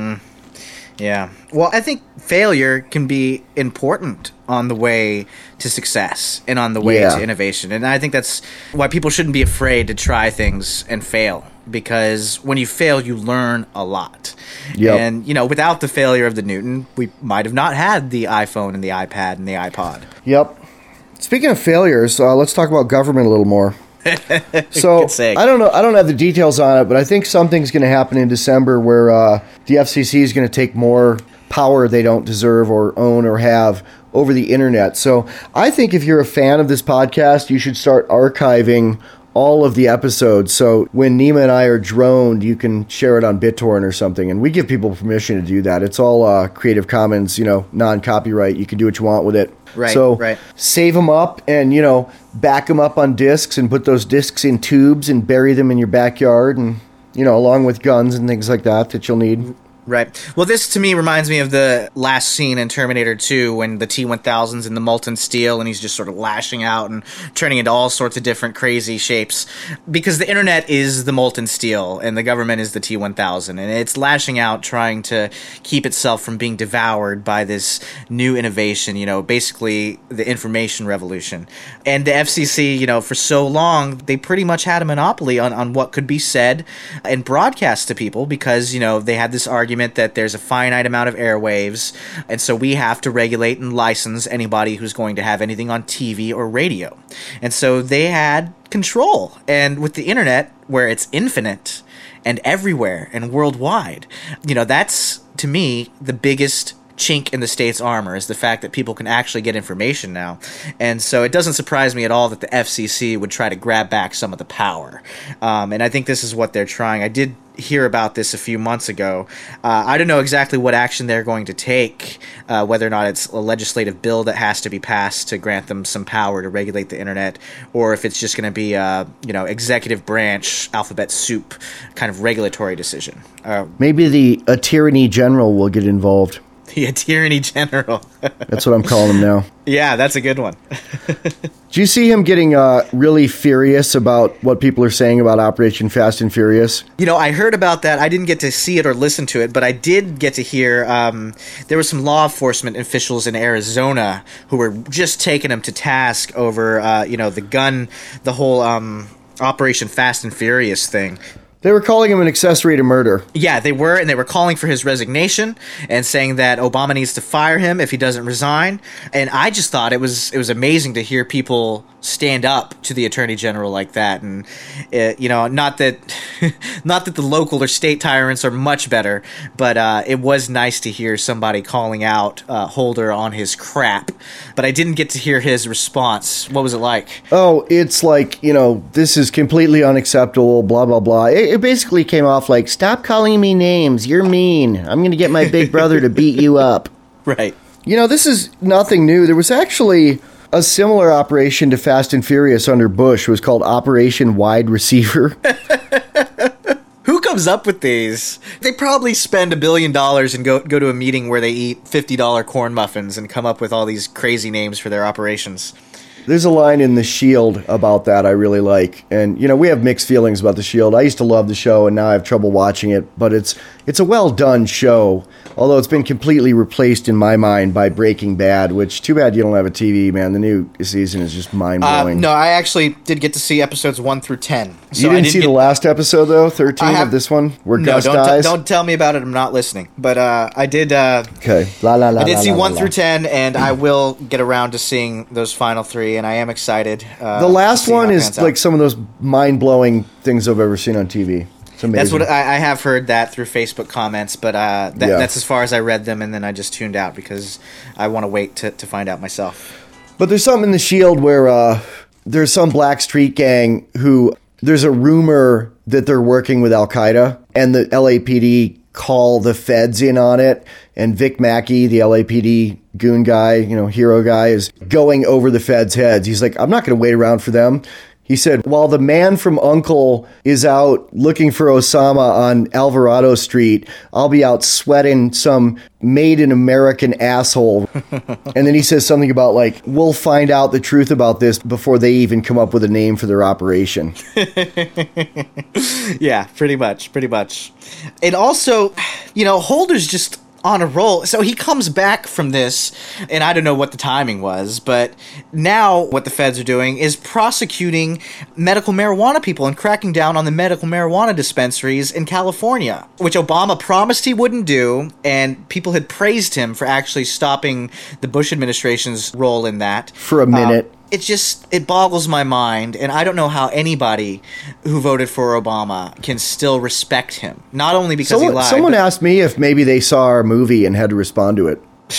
Yeah. Well, I think failure can be important on the way to success and on the way Yeah. to innovation. And I think that's why people shouldn't be afraid to try things and fail, because when you fail, you learn a lot. Yep. And, you know, without the failure of the Newton, we might have not had the iPhone and the iPad and the iPod. Yep. Speaking of failures, uh, let's talk about government a little more. So Good sake. I don't know. I don't have the details on it, but I think something's going to happen in December where uh, the F C C is going to take more power they don't deserve or own or have over the internet. So I think if you're a fan of this podcast, you should start archiving all of the episodes. So when Nima and I are droned, you can share it on BitTorrent or something. And we give people permission to do that. It's all uh, Creative Commons, you know, non-copyright. You can do what you want with it. Right, So right. save them up and, you know, back them up on discs and put those discs in tubes and bury them in your backyard and, you know, along with guns and things like that that you'll need. Right. Well, this to me reminds me of the last scene in Terminator two when the T one thousand's in the molten steel and he's just sort of lashing out and turning into all sorts of different crazy shapes. Because the internet is the molten steel and the government is the T one thousand. And it's lashing out trying to keep itself from being devoured by this new innovation, you know, basically the information revolution. And the F C C, you know, for so long, they pretty much had a monopoly on, on what could be said and broadcast to people because, you know, they had this argument that there's a finite amount of airwaves, and so we have to regulate and license anybody who's going to have anything on T V or radio. And so they had control. And with the internet, where it's infinite and everywhere and worldwide, you know, that's, to me, the biggest chink in the state's armor, is the fact that people can actually get information now. And so it doesn't surprise me at all that the F C C would try to grab back some of the power. Um, and I think this is what they're trying. I did hear about this a few months ago. Uh, I don't know exactly what action they're going to take, uh, whether or not it's a legislative bill that has to be passed to grant them some power to regulate the internet, or if it's just going to be a, you know, executive branch, alphabet soup kind of regulatory decision. Uh, Maybe the Attorney General will get involved. The Attorney General. That's what I'm calling him now. Yeah, that's a good one. Do you see him getting uh, really furious about what people are saying about Operation Fast and Furious? You know, I heard about that. I didn't get to see it or listen to it, but I did get to hear um, there were some law enforcement officials in Arizona who were just taking him to task over, uh, you know, the gun, the whole um, Operation Fast and Furious thing. They were calling him an accessory to murder. Yeah, they were, and they were calling for his resignation and saying that Obama needs to fire him if he doesn't resign. And I just thought it was it was amazing to hear people stand up to the Attorney General like that. And uh, you know, not that not that the local or state tyrants are much better, but uh, it was nice to hear somebody calling out uh, Holder on his crap. But I didn't get to hear his response. What was it like? Oh, it's like, you know, this is completely unacceptable, blah, blah, blah. It, it basically came off like, stop calling me names, you're mean. I'm going to get my big brother to beat you up. Right. You know, this is nothing new. There was actually a similar operation to Fast and Furious under Bush. It was called Operation Wide Receiver. Who comes up with these? They probably spend a billion dollars and go go to a meeting where they eat fifty dollar corn muffins and come up with all these crazy names for their operations. There's a line in The Shield about that I really like. And, you know, we have mixed feelings about The Shield. I used to love the show, and now I have trouble watching it. But it's it's a well-done show, although it's been completely replaced in my mind by Breaking Bad, which, too bad you don't have a T V, man. The new season is just mind-blowing. Uh, no, I actually did get to see episodes one through ten. So you didn't, didn't see get... the last episode, though, thirteen have... of this one, where no, Gus don't dies? T- don't tell me about it. I'm not listening. But uh, I did uh, Okay. La, la, la, I did la, see la, one la, through la. ten, and I will get around to seeing those final three, and I am excited. Uh, The last to see how one it is pans out. like some of those mind-blowing things I've ever seen on T V. It's amazing. That's what I, I have heard that through Facebook comments, but uh, that, Yeah. that's as far as I read them, and then I just tuned out because I want to wait to, to find out myself. But there's something in The Shield where uh, there's some black street gang who, there's a rumor that they're working with Al-Qaeda, and the L A P D call the feds in on it, and Vic Mackey, the L A P D goon guy, you know, hero guy, is going over the feds' heads. He's like, I'm not going to wait around for them. He said, while the man from U N C L E is out looking for Osama on Alvarado Street, I'll be out sweating some made-in-American asshole. And then he says something about, like, we'll find out the truth about this before they even come up with a name for their operation. Yeah, pretty much, pretty much. And also, you know, Holder's just on a roll. So he comes back from this, and I don't know what the timing was, but now what the feds are doing is prosecuting medical marijuana people and cracking down on the medical marijuana dispensaries in California, which Obama promised he wouldn't do, and people had praised him for actually stopping the Bush administration's role in that. For a minute. Um, It just, it boggles my mind, and I don't know how anybody who voted for Obama can still respect him. Not only because Someone, he lied. someone but- asked me if maybe they saw our movie and had to respond to it.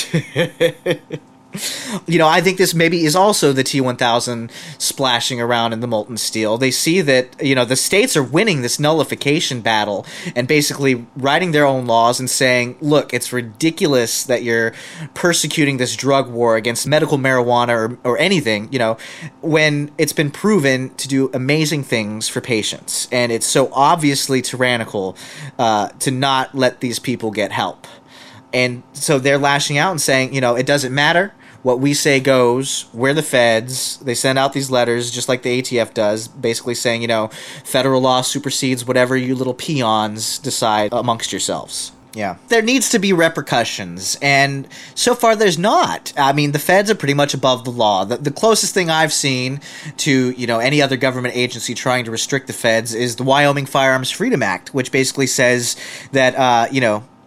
You know, I think this maybe is also the T one thousand splashing around in the molten steel. They see that, you know, the states are winning this nullification battle and basically writing their own laws and saying, look, it's ridiculous that you're persecuting this drug war against medical marijuana or, or anything, you know, when it's been proven to do amazing things for patients. And it's so obviously tyrannical uh, to not let these people get help. And so they're lashing out and saying, you know, it doesn't matter. What we say goes. We're the feds. They send out these letters just like the A T F does, basically saying, you know, federal law supersedes whatever you little peons decide amongst yourselves. Yeah. There needs to be repercussions, and so far there's not. I mean, the feds are pretty much above the law. The, the closest thing I've seen to, you know, any other government agency trying to restrict the feds is the Wyoming Firearms Freedom Act, which basically says that, uh, you know,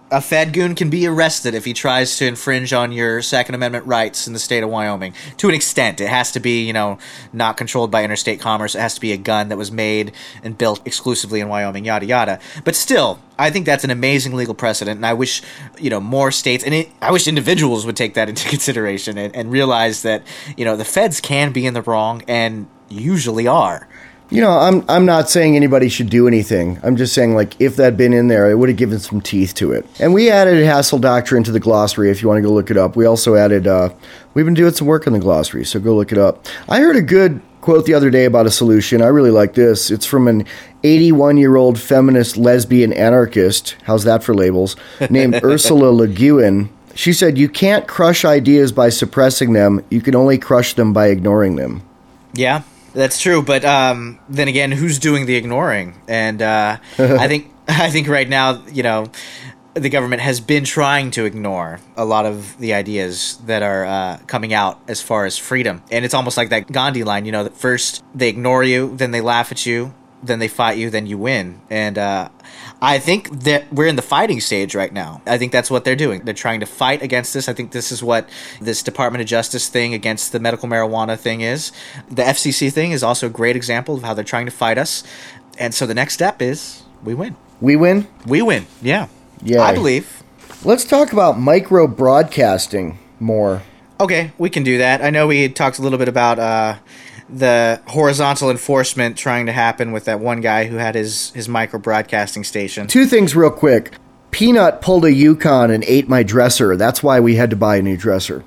A Fed goon can be arrested if he tries to infringe on your Second Amendment rights in the state of Wyoming. To an extent. It has to be, you know, not controlled by interstate commerce. It has to be a gun that was made and built exclusively in Wyoming, yada, yada. But still, I think that's an amazing legal precedent, and I wish, you know, more states, and it, I wish individuals would take that into consideration and, and realize that, you know, the feds can be in the wrong and usually are. You know, I'm I'm not saying anybody should do anything. I'm just saying, like, if that had been in there, it would have given some teeth to it. And we added Hassle Doctrine to the glossary if you want to go look it up. We also added, uh, we've been doing some work on the glossary, so go look it up. I heard a good quote the other day about a solution. I really like this. It's from an eighty-one-year-old feminist lesbian anarchist, how's that for labels, named Ursula Le Guin. She said, you can't crush ideas by suppressing them. You can only crush them by ignoring them. Yeah. That's true, but um, then again, who's doing the ignoring? And uh, I think I think right now, you know, the government has been trying to ignore a lot of the ideas that are uh, coming out as far as freedom. And it's almost like that Gandhi line, you know, that first they ignore you, then they laugh at you, then they fight you, then you win. And uh, I think that we're in the fighting stage right now. I think that's what they're doing. They're trying to fight against this. I think this is what this Department of Justice thing against the medical marijuana thing is. The F C C thing is also a great example of how they're trying to fight us. And so the next step is we win. We win? We win, yeah. Yeah. I believe. Let's talk about micro broadcasting more. Okay, we can do that. I know we talked a little bit about uh, the horizontal enforcement trying to happen with that one guy who had his, his micro broadcasting station. Two things real quick. Peanut pulled a Yukon and ate my dresser. That's why we had to buy a new dresser.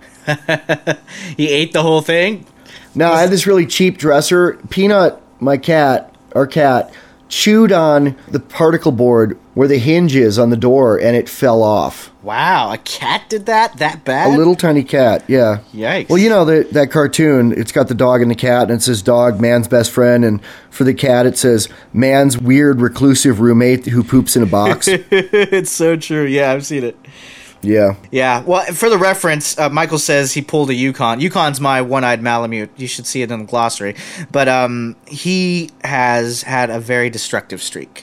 He ate the whole thing? No, I had this really cheap dresser. Peanut, my cat, our cat, chewed on the particle board where the hinge is on the door, and it fell off. Wow, a cat did that? That bad? A little tiny cat, yeah. Yikes. Well, you know, the, that cartoon, it's got the dog and the cat, and it says dog, man's best friend, and for the cat, it says man's weird reclusive roommate who poops in a box. It's so true. Yeah, I've seen it. Yeah. Yeah. Well, for the reference, uh, Michael says he pulled a Yukon. Yukon's my one-eyed Malamute. You should see it in the glossary. But um, he has had a very destructive streak.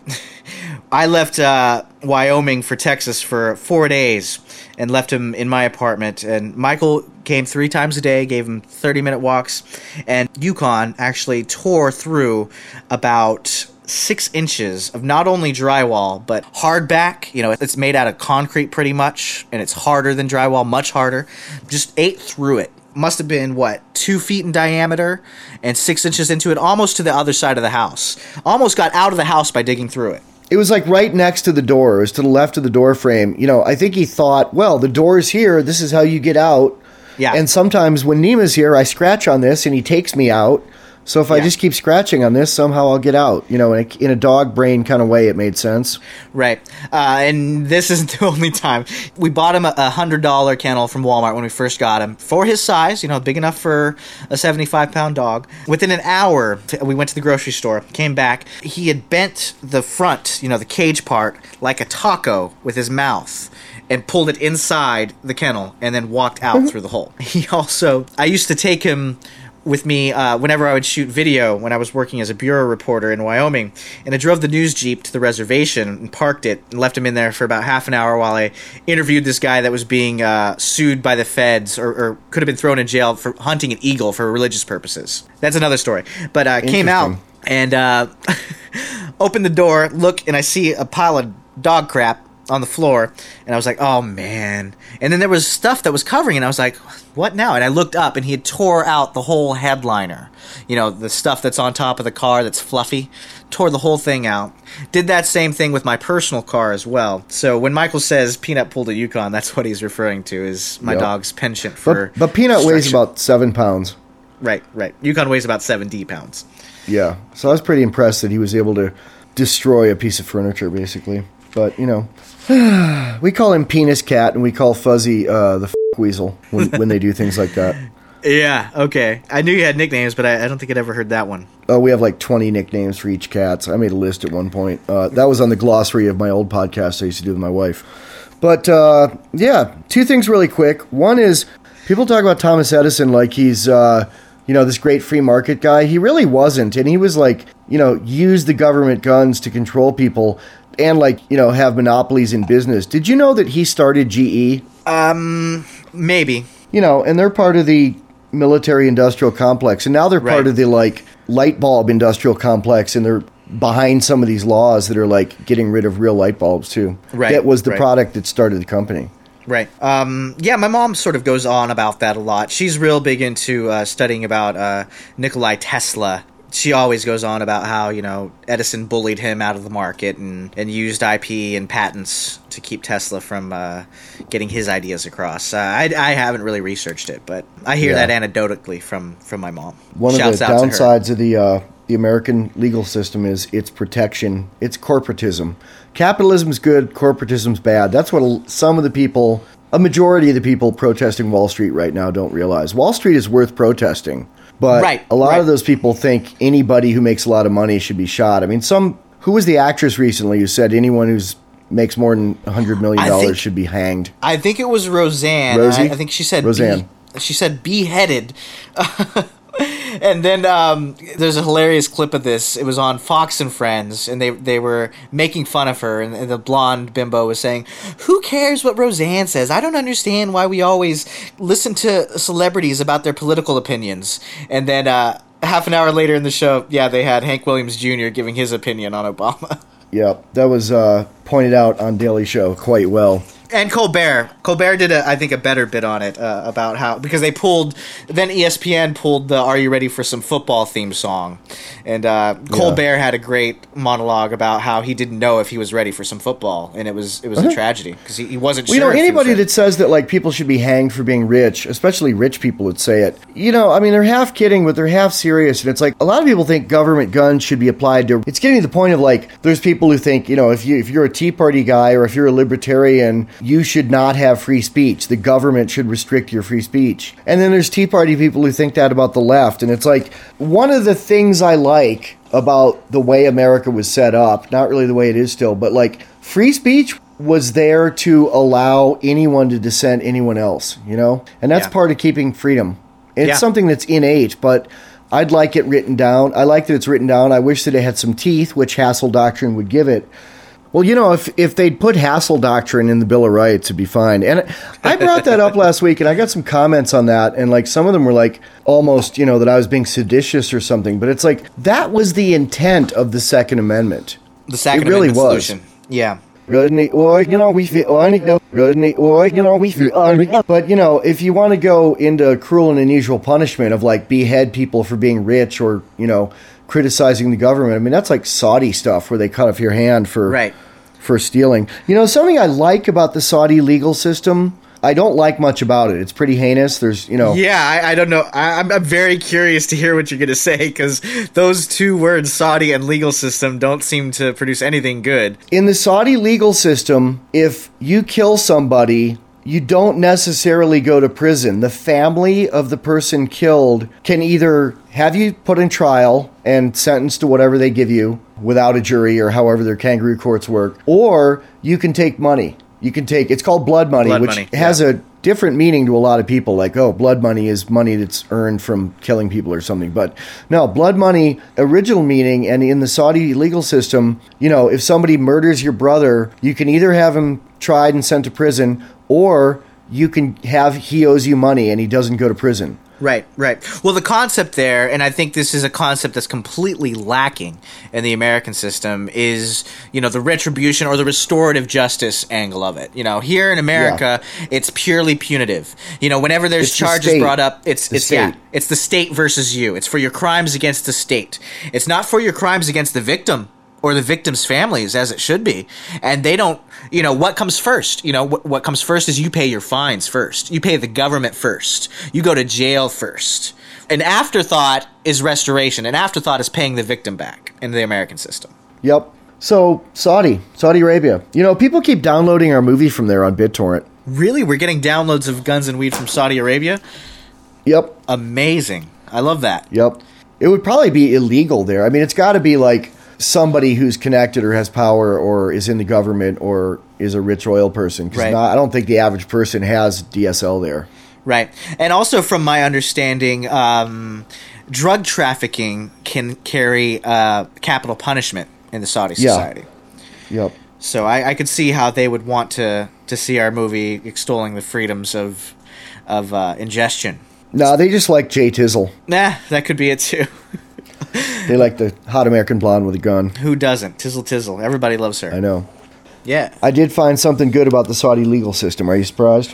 I left uh, Wyoming for Texas for four days and left him in my apartment. And Michael came three times a day, gave him thirty-minute walks. And Yukon actually tore through about six inches of not only drywall, but hardback. You know, it's made out of concrete pretty much, and it's harder than drywall, much harder. Just ate through it. Must have been, what, two feet in diameter and six inches into it, almost to the other side of the house. Almost got out of the house by digging through it. It was like right next to the door. It was to the left of the door frame. You know, I think he thought, well, the door's here. This is how you get out. Yeah. And sometimes when Nima's here, I scratch on this and he takes me out. So if I Yeah. just keep scratching on this, somehow I'll get out. You know, in a, in a dog brain kind of way, it made sense. Right. Uh, and this isn't the only time. We bought him a one hundred dollars kennel from Walmart when we first got him. For his size, you know, big enough for a seventy-five pound dog. Within an hour, we went to the grocery store, came back. He had bent the front, you know, the cage part, like a taco with his mouth, and pulled it inside the kennel and then walked out through the hole. He also, I used to take him with me uh, whenever I would shoot video when I was working as a bureau reporter in Wyoming. And I drove the news Jeep to the reservation and parked it and left him in there for about half an hour while I interviewed this guy that was being uh, sued by the feds or, or could have been thrown in jail for hunting an eagle for religious purposes. That's another story. But uh, came out and uh, opened the door, look, and I see a pile of dog crap on the floor, and I was like, oh man. And then there was stuff that was covering, and I was like, what now? And I looked up, and he had tore out the whole headliner. You know, the stuff that's on top of the car that's fluffy. Tore the whole thing out. Did that same thing with my personal car as well. So when Michael says Peanut pulled a Yukon, that's what he's referring to, is my Yep. dog's penchant for But, but Peanut weighs destruction. about seven pounds. Right, right. Yukon weighs about seventy pounds. Yeah. So I was pretty impressed that he was able to destroy a piece of furniture, basically. But, you know, we call him Penis Cat, and we call Fuzzy uh, the f*** weasel when, when they do things like that. Yeah, okay. I knew you had nicknames, but I, I don't think I'd ever heard that one. Oh, we have like twenty nicknames for each cat. So I made a list at one point. Uh, that was on the glossary of my old podcast I used to do with my wife. But, uh, yeah, two things really quick. One is, people talk about Thomas Edison like he's, uh, you know, this great free market guy. He really wasn't. And he was like, you know, use the government guns to control people. and like, you know, have monopolies in business. Did you know that he started G E? Um, maybe. You know, and they're part of the military industrial complex, and now they're part Right. of the like light bulb industrial complex, and they're behind some of these laws that are like getting rid of real light bulbs too. Right, That was the right. product that started the company. Right. Um, yeah, my mom sort of goes on about that a lot. She's real big into uh, studying about uh, Nikolai Tesla. She always goes on about how, you know, Edison bullied him out of the market and, and used I P and patents to keep Tesla from uh, getting his ideas across. Uh, I, I haven't really researched it, but I hear Yeah. that anecdotally from, from my mom. One Shouts of the out to her. downsides of the uh, the American legal system is its protection. It's corporatism. Capitalism's good, corporatism's bad. That's what a- some of the people, a majority of the people protesting Wall Street right now don't realize. Wall Street is worth protesting, but Right, a lot right. of those people think anybody who makes a lot of money should be shot. I mean, some who was the actress recently who said anyone who's makes more than one hundred million I dollars think- should be hanged? I think it was Roseanne. Rosie? I, I think she said Roseanne. Be, she said beheaded. And then um, there's a hilarious clip of this. It was on Fox and Friends, and they they were making fun of her. And, and the blonde bimbo was saying, "Who cares what Roseanne says? I don't understand why we always listen to celebrities about their political opinions." And then uh, half an hour later in the show, yeah, they had Hank Williams Junior giving his opinion on Obama. Yeah, that was uh, pointed out on Daily Show quite well. And Colbert. Colbert did, a, I think, a better bit on it uh, about how... Because they pulled... Then E S P N pulled the Are You Ready for Some Football theme song. And uh, Colbert had a great monologue about how he didn't know if he was ready for some football. And it was it was a tragedy because he, he wasn't Well, sure. you know, if he was anybody ready. that says that like people should be hanged for being rich, especially rich people that say it, you know, I mean, they're half kidding, but they're half serious. And it's like a lot of people think government guns should be applied to. It's getting to the point of like there's people who think, you know, if you if you're a Tea Party guy or if you're a libertarian, you should not have free speech. The government should restrict your free speech. And then there's Tea Party people who think that about the left. And it's like one of the things I like about the way America was set up, not really the way it is still, but like free speech was there to allow anyone to dissent anyone else, you know? And that's Yeah. part of keeping freedom. It's Yeah. something that's innate, but I'd like it written down. I like that it's written down. I wish that it had some teeth, which Hassel Doctrine would give it. Well, you know, if if they'd put Hassel Doctrine in the Bill of Rights, it'd be fine. And I brought that up last week, and I got some comments on that, and like some of them were like almost, you know, that I was being seditious or something. But it's like that was the intent of the Second Amendment. The Second It really Amendment was. solution. Yeah. Rodney, or you know, we feel Rodney, or you know, we feel. But you know, if you want to go into cruel and unusual punishment of like behead people for being rich or you know criticizing the government, I mean that's like Saudi stuff where they cut off your hand for Right. for stealing. You know, something I like about the Saudi legal system. I don't like much about it. It's pretty heinous. There's, you know, Yeah, I, I don't know. I, I'm, I'm very curious to hear what you're going to say because those two words, Saudi and legal system, don't seem to produce anything good. in the Saudi legal system, if you kill somebody, you don't necessarily go to prison. The family of the person killed can either have you put in trial and sentenced to whatever they give you without a jury or however their kangaroo courts work, or you can take money. You can take, it's called blood money, Blood which money, has yeah. a different meaning to a lot of people. Like, oh, blood money is money that's earned from killing people or something. But no, blood money, original meaning, and in the Saudi legal system, you know, if somebody murders your brother, you can either have him tried and sent to prison, or you can have, he owes you money and he doesn't go to prison. Right, right. Well, the concept there, and I think this is a concept that's completely lacking in the American system, is, you know, the retribution or the restorative justice angle of it. You know, here in America, it's purely punitive. You know, whenever there's It's the charges state. brought up, it's The it's yeah, state. it's the state versus you. It's for your crimes against the state. It's not for your crimes against the victim or the victims' families, as it should be. And they don't, you know, what comes first? You know, what, what comes first is you pay your fines first. You pay the government first. You go to jail first. An afterthought is restoration. An afterthought is paying the victim back in the American system. Yep. So, Saudi, Saudi Arabia. You know, people keep downloading our movie from there on BitTorrent. Really? We're getting downloads of Guns and Weed from Saudi Arabia? Yep. Amazing. I love that. Yep. It would probably be illegal there. I mean, it's got to be like somebody who's connected or has power or is in the government or is a rich oil person. 'Cause Right. not, I don't think the average person has D S L there. Right. And also, from my understanding, um, drug trafficking can carry uh, capital punishment in the Saudi Yeah. society. Yep. So I, I could see how they would want to, to see our movie extolling the freedoms of of uh, ingestion. No, they just like Jay Tizzle. Nah, that could be it too. They like the hot American blonde with a gun. Who doesn't? Tizzle Tizzle. Everybody loves her. I know. Yeah. I did find something good about the Saudi legal system. Are you surprised?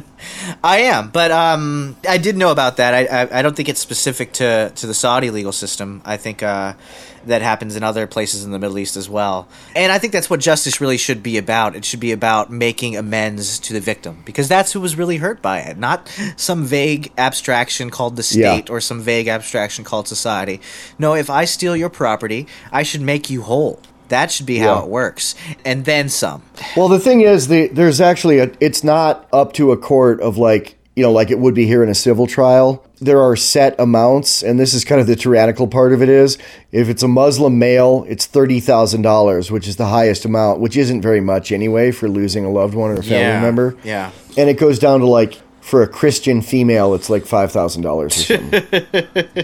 I am, but um, I did know about that. I, I I don't think it's specific to, to the Saudi legal system. I think uh, that happens in other places in the Middle East as well. And I think that's what justice really should be about. It should be about making amends to the victim, because that's who was really hurt by it, not some vague abstraction called the state Yeah. or some vague abstraction called society. No, if I steal your property, I should make you whole. That should be how Yeah. it works. And then some. Well, the thing is, the, there's actually a, it's not up to a court of like, you know, like it would be here in a civil trial. There are set amounts, and this is kind of the tyrannical part of it is, if it's a Muslim male, it's thirty thousand dollars, which is the highest amount, which isn't very much anyway for losing a loved one or a family Yeah, member. yeah. And it goes down to like, for a Christian female, it's like five thousand dollars or something.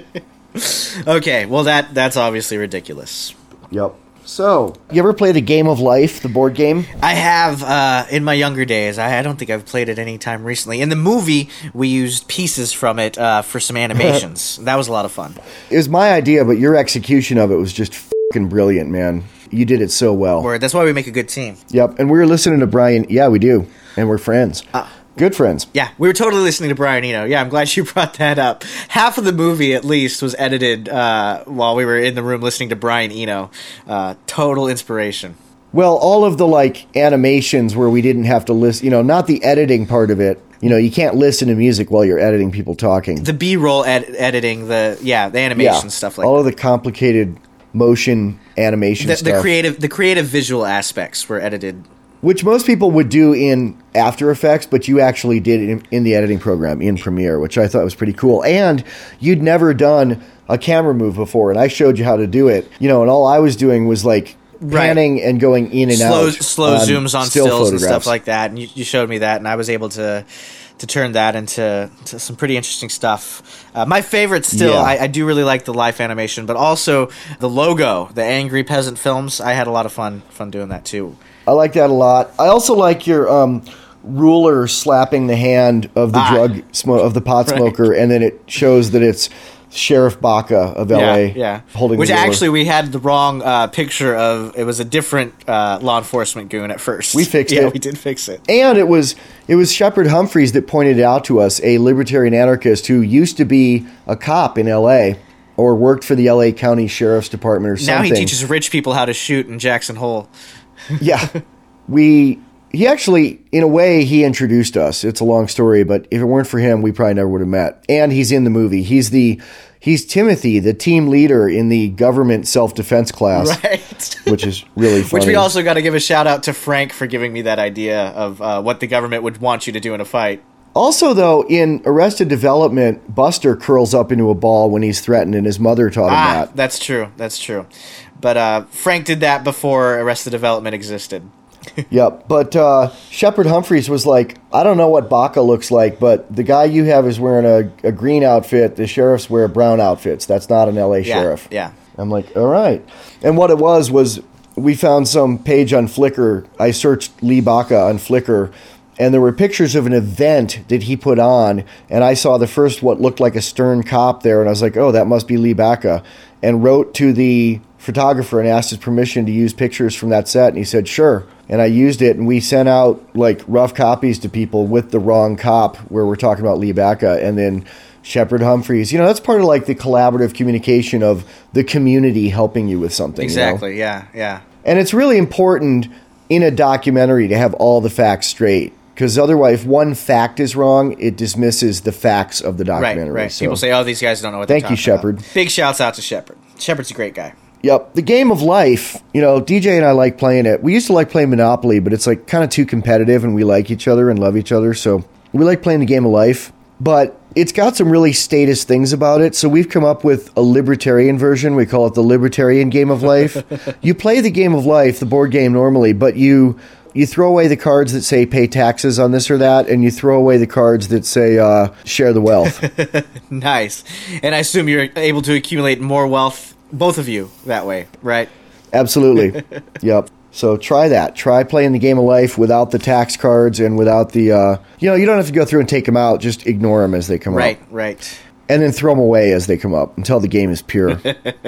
Okay, well, that that's obviously ridiculous. Yep. So, you ever played a Game of Life, the board game? I have uh, in my younger days. I, I don't think I've played it any time recently. In the movie, we used pieces from it uh, for some animations. That was a lot of fun. It was my idea, but your execution of it was just fucking brilliant, man. You did it so well. Word. That's why we make a good team. Yep. And we were listening to Brian. Yeah, we do. And we're friends. Uh, Good friends. Yeah, we were totally listening to Brian Eno. Yeah, I'm glad you brought that up. Half of the movie, at least, was edited uh, while we were in the room listening to Brian Eno. Uh, total inspiration. Well, all of the, like, animations where we didn't have to listen, you know, not the editing part of it. You know, you can't listen to music while you're editing people talking. The B-roll ed- editing, the, yeah, the animation yeah. stuff like all that. of the complicated motion animation The, stuff. the creative, the creative visual aspects were edited. Which most people would do in After Effects, but you actually did it in, in the editing program, in Premiere, which I thought was pretty cool. And you'd never done a camera move before, and I showed you how to do it. You know, and all I was doing was, like, panning right. and going in and slow, out. Slow on zooms on still stills photographs. and stuff like that. And you, you showed me that, and I was able to to turn that into to some pretty interesting stuff. Uh, my favorite still, yeah. I, I do really like the life animation, but also the logo, the Angry Peasant Films. I had a lot of fun fun doing that, too. I like that a lot. I also like your um, ruler slapping the hand of the ah, drug smo- of the pot right. smoker, and then it shows that it's Sheriff Baca of L A. Yeah, yeah. Holding Which the ruler. actually we had the wrong uh, picture of. It was a different uh, law enforcement goon at first. We fixed yeah, it. Yeah, we did fix it. And it was it was Shepard Humphreys that pointed it out to us, a libertarian anarchist who used to be a cop in L A or worked for the L A County Sheriff's Department or something. Now he teaches rich people how to shoot in Jackson Hole. Yeah. We he actually, in a way, he introduced us. It's a long story, but if it weren't for him, we probably never would have met. And he's in the movie. He's the he's Timothy, the team leader in the government self-defense class, right? Which is really funny. Which we also got to give a shout out to Frank for giving me that idea of uh, what the government would want you to do in a fight. Also, though, in Arrested Development, Buster curls up into a ball when he's threatened, and his mother taught him ah, that. That's true. That's true. But uh, Frank did that before Arrested Development existed. Yep. But uh, Shepard Humphreys was like, I don't know what Baca looks like, but the guy you have is wearing a, a green outfit. The sheriffs wear brown outfits. That's not an L A yeah, sheriff. Yeah. I'm like, all right. And what it was was we found some page on Flickr. I searched Lee Baca on Flickr, and there were pictures of an event that he put on, and I saw the first what looked like a stern cop there, and I was like, oh, that must be Lee Baca, and wrote to the photographer and asked his permission to use pictures from that set, and he said, sure. And I used it, and we sent out like rough copies to people with the wrong cop where we're talking about Lee Baca, and then Shepard Humphreys. You know, that's part of like the collaborative communication of the community helping you with something. Exactly, you know? yeah, yeah. And it's really important in a documentary to have all the facts straight, because otherwise, if one fact is wrong, it dismisses the facts of the documentary. Right, right. So, people say, oh, these guys don't know what thank they're you, talking Shepard. about. Big shouts out to Shepard. Shepard's a great guy. Yep. The Game of Life, you know, D J and I like playing it. We used to like playing Monopoly, but it's like kind of too competitive, and we like each other and love each other. So we like playing the Game of Life, but it's got some really statist things about it. So we've come up with a libertarian version. We call it the Libertarian Game of Life. You play the Game of Life, the board game normally, but you you throw away the cards that say pay taxes on this or that, and you throw away the cards that say uh, share the wealth. Nice. And I assume you're able to accumulate more wealth, both of you, that way, right? Absolutely. Yep. So try that. Try playing the game of life without the tax cards and without the, uh, you know, you don't have to go through and take them out. Just ignore them as they come right, up. Right, right. And then throw them away as they come up until the game is pure.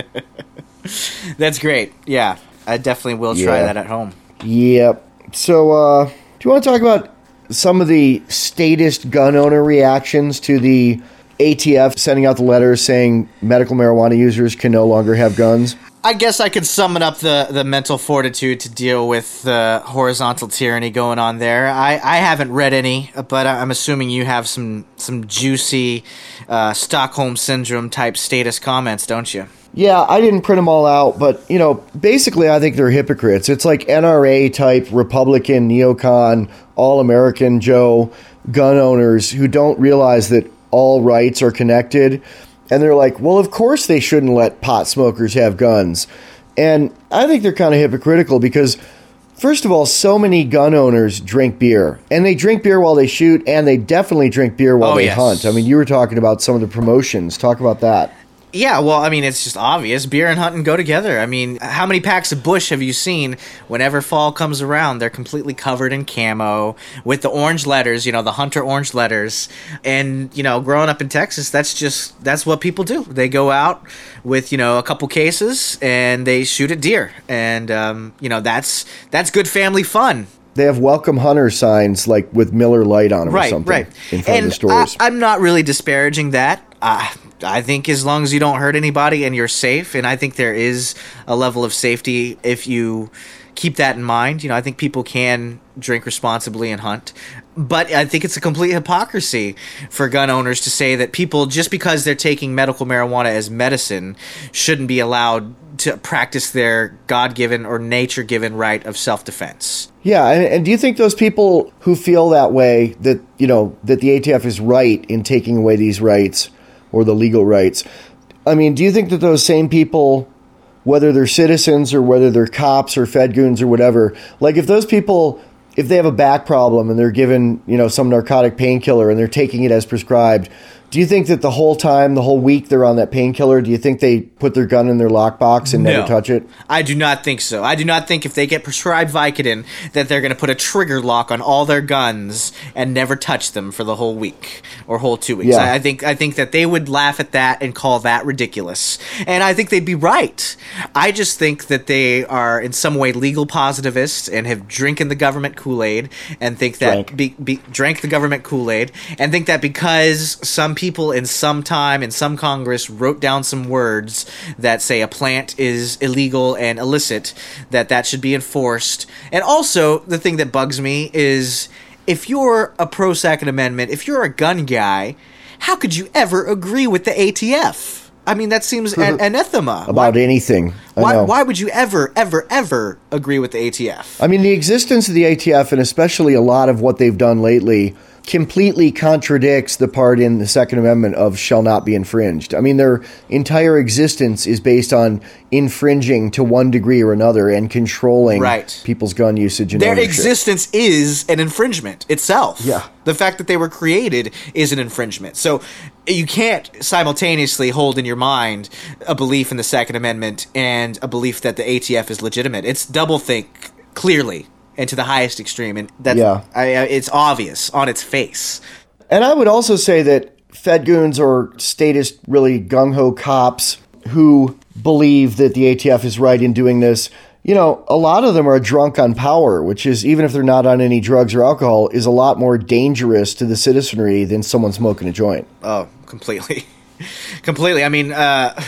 That's great. Yeah, I definitely will try Yeah. that at home. Yep. So, uh, do you want to talk about some of the statist gun owner reactions to the A T F sending out the letters saying medical marijuana users can no longer have guns? I guess I could summon up the, the mental fortitude to deal with the horizontal tyranny going on there. I, I haven't read any, but I'm assuming you have some some juicy uh, Stockholm Syndrome type status comments, don't you? Yeah, I didn't print them all out, but, you know, basically I think they're hypocrites. It's like N R A type Republican, neocon, all-American Joe gun owners who don't realize that all rights are connected. And they're like, well, of course they shouldn't let pot smokers have guns. And I think they're kind of hypocritical because, first of all, so many gun owners drink beer. And they drink beer while they shoot, and they definitely drink beer while Oh, they yes. hunt. I mean, you were talking about some of the promotions. Talk about that. Yeah, well, I mean, it's just obvious. Beer and hunting go together. I mean, how many packs of Busch have you seen whenever fall comes around? They're completely covered in camo with the orange letters, you know, the hunter orange letters. And, you know, growing up in Texas, that's just, that's what people do. They go out with, you know, a couple cases and they shoot at deer. And, um, you know, that's, that's good family fun. They have welcome hunter signs, like with Miller Lite on them Right, or something right. in front and of the stores. I, I'm not really disparaging that. Uh, I think as long as you don't hurt anybody and you're safe, and I think there is a level of safety if you keep that in mind. You know, I think people can drink responsibly and hunt. But I think it's a complete hypocrisy for gun owners to say that people, just because they're taking medical marijuana as medicine, shouldn't be allowed to practice their God-given or nature-given right of self-defense. Yeah, and, and do you think those people who feel that way, that, you know, that the A T F is right in taking away these rights or the legal rights, I mean, do you think that those same people, whether they're citizens or whether they're cops or Fed goons or whatever, like if those people, if they have a back problem and they're given, you know, some narcotic painkiller and they're taking it as prescribed, do you think that the whole time, the whole week they're on that painkiller, do you think they put their gun in their lockbox and No. never touch it? I do not think so. I do not think if they get prescribed Vicodin that they're going to put a trigger lock on all their guns and never touch them for the whole week or whole two weeks. Yeah. I, I think I think that they would laugh at that and call that ridiculous. And I think they'd be right. I just think that they are in some way legal positivists and have drinking the government Kool-Aid and think that Drank. be, be, drank the government Kool-Aid and think that because some people in some time in some Congress wrote down some words that say a plant is illegal and illicit, that that should be enforced. And also, the thing that bugs me is if you're a pro-Second Amendment, if you're a gun guy, how could you ever agree with the A T F? I mean, that seems an- anathema. About why, anything. I why, know. why would you ever, ever, ever agree with the A T F? I mean, the existence of the A T F, and especially a lot of what they've done lately, completely contradicts the part in the Second Amendment of shall not be infringed. I mean, their entire existence is based on infringing to one degree or another and controlling Right. people's gun usage and Their ownership. existence is an infringement itself. Yeah. The fact that they were created is an infringement. So you can't simultaneously hold in your mind a belief in the Second Amendment and a belief that the A T F is legitimate. It's doublethink, clearly, and to the highest extreme. And that's, Yeah. I, I, it's obvious on its face. And I would also say that Fed goons or statist, really gung-ho cops who believe that the A T F is right in doing this, you know, a lot of them are drunk on power, which is, even if they're not on any drugs or alcohol, is a lot more dangerous to the citizenry than someone smoking a joint. Oh, completely. completely. I mean, uh,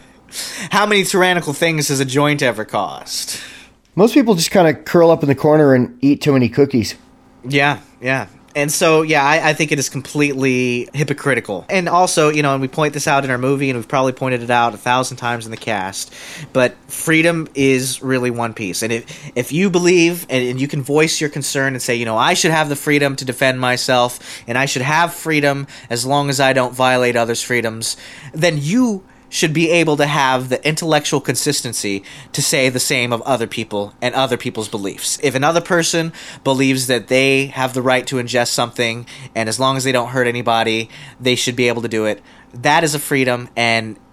how many tyrannical things has a joint ever caused? Most people just kind of curl up in the corner and eat too many cookies. Yeah, yeah. And so, yeah, I, I think it is completely hypocritical. And also, you know, and we point this out in our movie, and we've probably pointed it out a thousand times in the cast, but freedom is really one piece. And if, if you believe, and, and you can voice your concern and say, you know, I should have the freedom to defend myself, and I should have freedom as long as I don't violate others' freedoms, then you should be able to have the intellectual consistency to say the same of other people and other people's beliefs. If another person believes that they have the right to ingest something, and as long as they don't hurt anybody, they should be able to do it, that is a freedom, and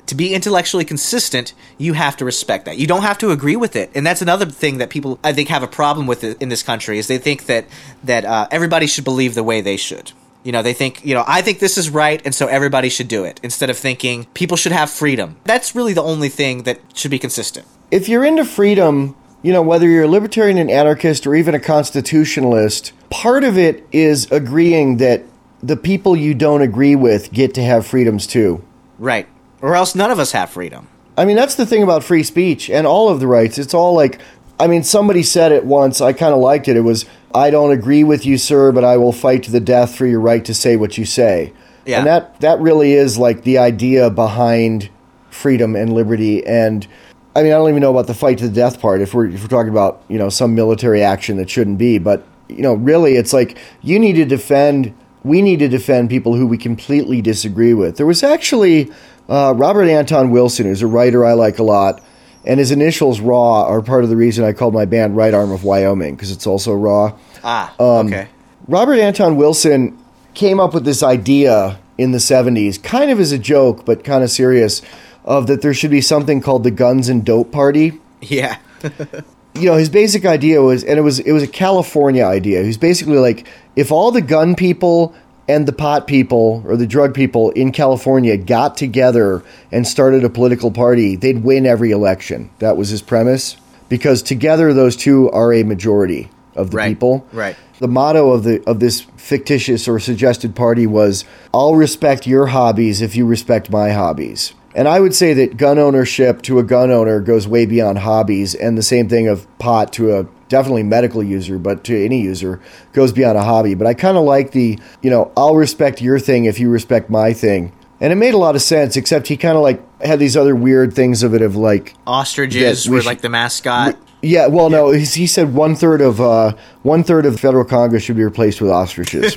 to be intellectually consistent, you have to respect that. You don't have to agree with it. And that's another thing that people, I think, have a problem with in this country, is they think that, that uh, everybody should believe the way they should. You know, they think, you know, I think this is right, and so everybody should do it, instead of thinking people should have freedom. That's really the only thing that should be consistent. If you're into freedom, you know, whether you're a libertarian, an anarchist, or even a constitutionalist, part of it is agreeing that the people you don't agree with get to have freedoms too. Right. Or else none of us have freedom. I mean, that's the thing about free speech and all of the rights. It's all like, I mean, somebody said it once, I kind of liked it. It was, I don't agree with you, sir, but I will fight to the death for your right to say what you say. Yeah. And that, that really is like the idea behind freedom and liberty. And I mean, I don't even know about the fight to the death part, if we're, if we're talking about, you know, some military action that shouldn't be. But, you know, really, it's like you need to defend, we need to defend people who we completely disagree with. There was actually uh, Robert Anton Wilson, who's a writer I like a lot, and his initials RAW are part of the reason I called my band Right Arm of Wyoming, because it's also raw. Ah, um, okay. Robert Anton Wilson came up with this idea in the seventies, kind of as a joke, but kind of serious, of that there should be something called the Guns and Dope Party. Yeah. You know, his basic idea was, and it was it was a California idea. He was basically like, if all the gun people and the pot people or the drug people in California got together and started a political party, they'd win every election. That was his premise, because together those two are a majority of the right. people. Right. The motto of the of this fictitious or suggested party was, I'll respect your hobbies if you respect my hobbies. And I would say that gun ownership to a gun owner goes way beyond hobbies, and the same thing of pot to a definitely medical user, but to any user goes beyond a hobby. But I kind of like the, you know, I'll respect your thing if you respect my thing. And it made a lot of sense, except he kind of like had these other weird things of it of like ostriches were should, like the mascot. We, yeah, well, yeah. no, he, he said one third of uh, one third of federal Congress should be replaced with ostriches,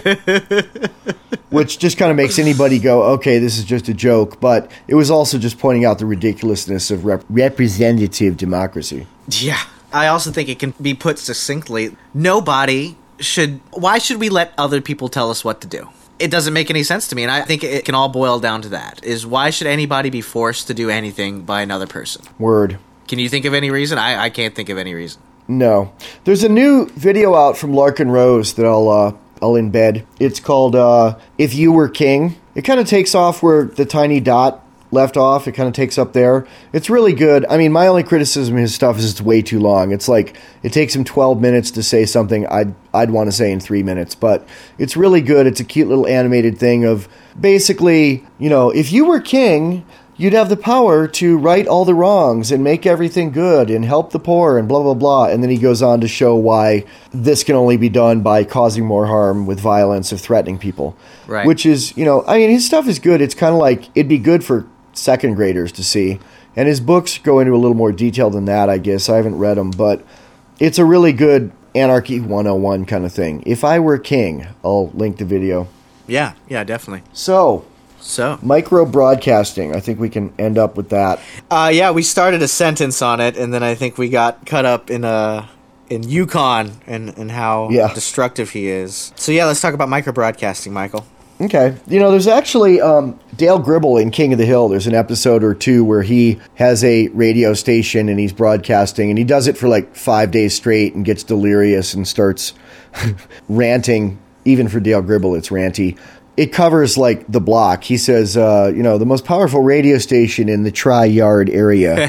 which just kind of makes anybody go, okay, this is just a joke. But it was also just pointing out the ridiculousness of rep- representative democracy. Yeah, I also think it can be put succinctly. Nobody should. Why should we let other people tell us what to do? It doesn't make any sense to me, and I think it can all boil down to that, is why should anybody be forced to do anything by another person? Word. Can you think of any reason? I, I can't think of any reason. No. There's a new video out from Larkin Rose that I'll uh, I'll embed. It's called uh, If You Were King. It kind of takes off where the tiny dot left off. It kind of takes up there. It's really good. I mean, my only criticism of his stuff is it's way too long. It's like it takes him twelve minutes to say something I'd I'd want to say in three minutes. But it's really good. It's a cute little animated thing of basically, you know, if you were king, you'd have the power to right all the wrongs and make everything good and help the poor and blah, blah, blah. And then he goes on to show why this can only be done by causing more harm with violence of threatening people. Right. Which is, you know, I mean, his stuff is good. It's kind of like, it'd be good for second graders to see. And his books go into a little more detail than that, I guess. I haven't read them, but it's a really good Anarchy one oh one kind of thing. If I Were King, I'll link the video. Yeah, yeah, definitely. So... So micro broadcasting. I think we can end up with that. Uh, yeah, we started a sentence on it, and then I think we got cut up in uh, in Yukon and and how yeah. destructive he is. So yeah, let's talk about micro broadcasting, Michael. Okay, you know, there's actually um, Dale Gribble in King of the Hill. There's an episode or two where he has a radio station and he's broadcasting, and he does it for like five days straight and gets delirious and starts ranting. Even for Dale Gribble, it's ranty. It covers, like, the block. He says, uh, you know, the most powerful radio station in the Tri-Yard area.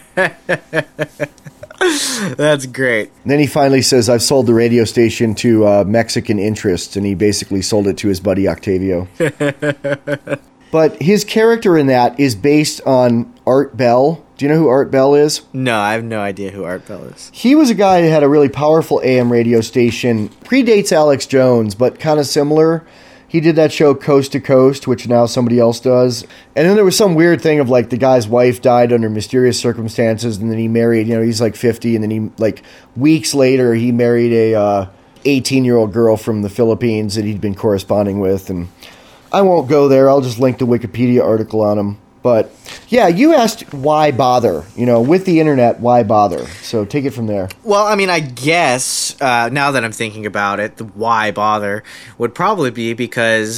That's great. And then he finally says, I've sold the radio station to uh, Mexican interests, and he basically sold it to his buddy Octavio. But his character in that is based on Art Bell. Do you know who Art Bell is? No, I have no idea who Art Bell is. He was a guy who had a really powerful A M radio station. Predates Alex Jones, but kind of similar. He did that show Coast to Coast, which now somebody else does. And then there was some weird thing of, like, the guy's wife died under mysterious circumstances, and then he married, you know, he's like fifty, and then he, like, weeks later, he married a uh, eighteen-year-old girl from the Philippines that he'd been corresponding with. And I won't go there. I'll just link the Wikipedia article on him. But, yeah, you asked why bother. You know, with the internet, why bother? So take it from there. Well, I mean, I guess, uh, now that I'm thinking about it, the why bother would probably be because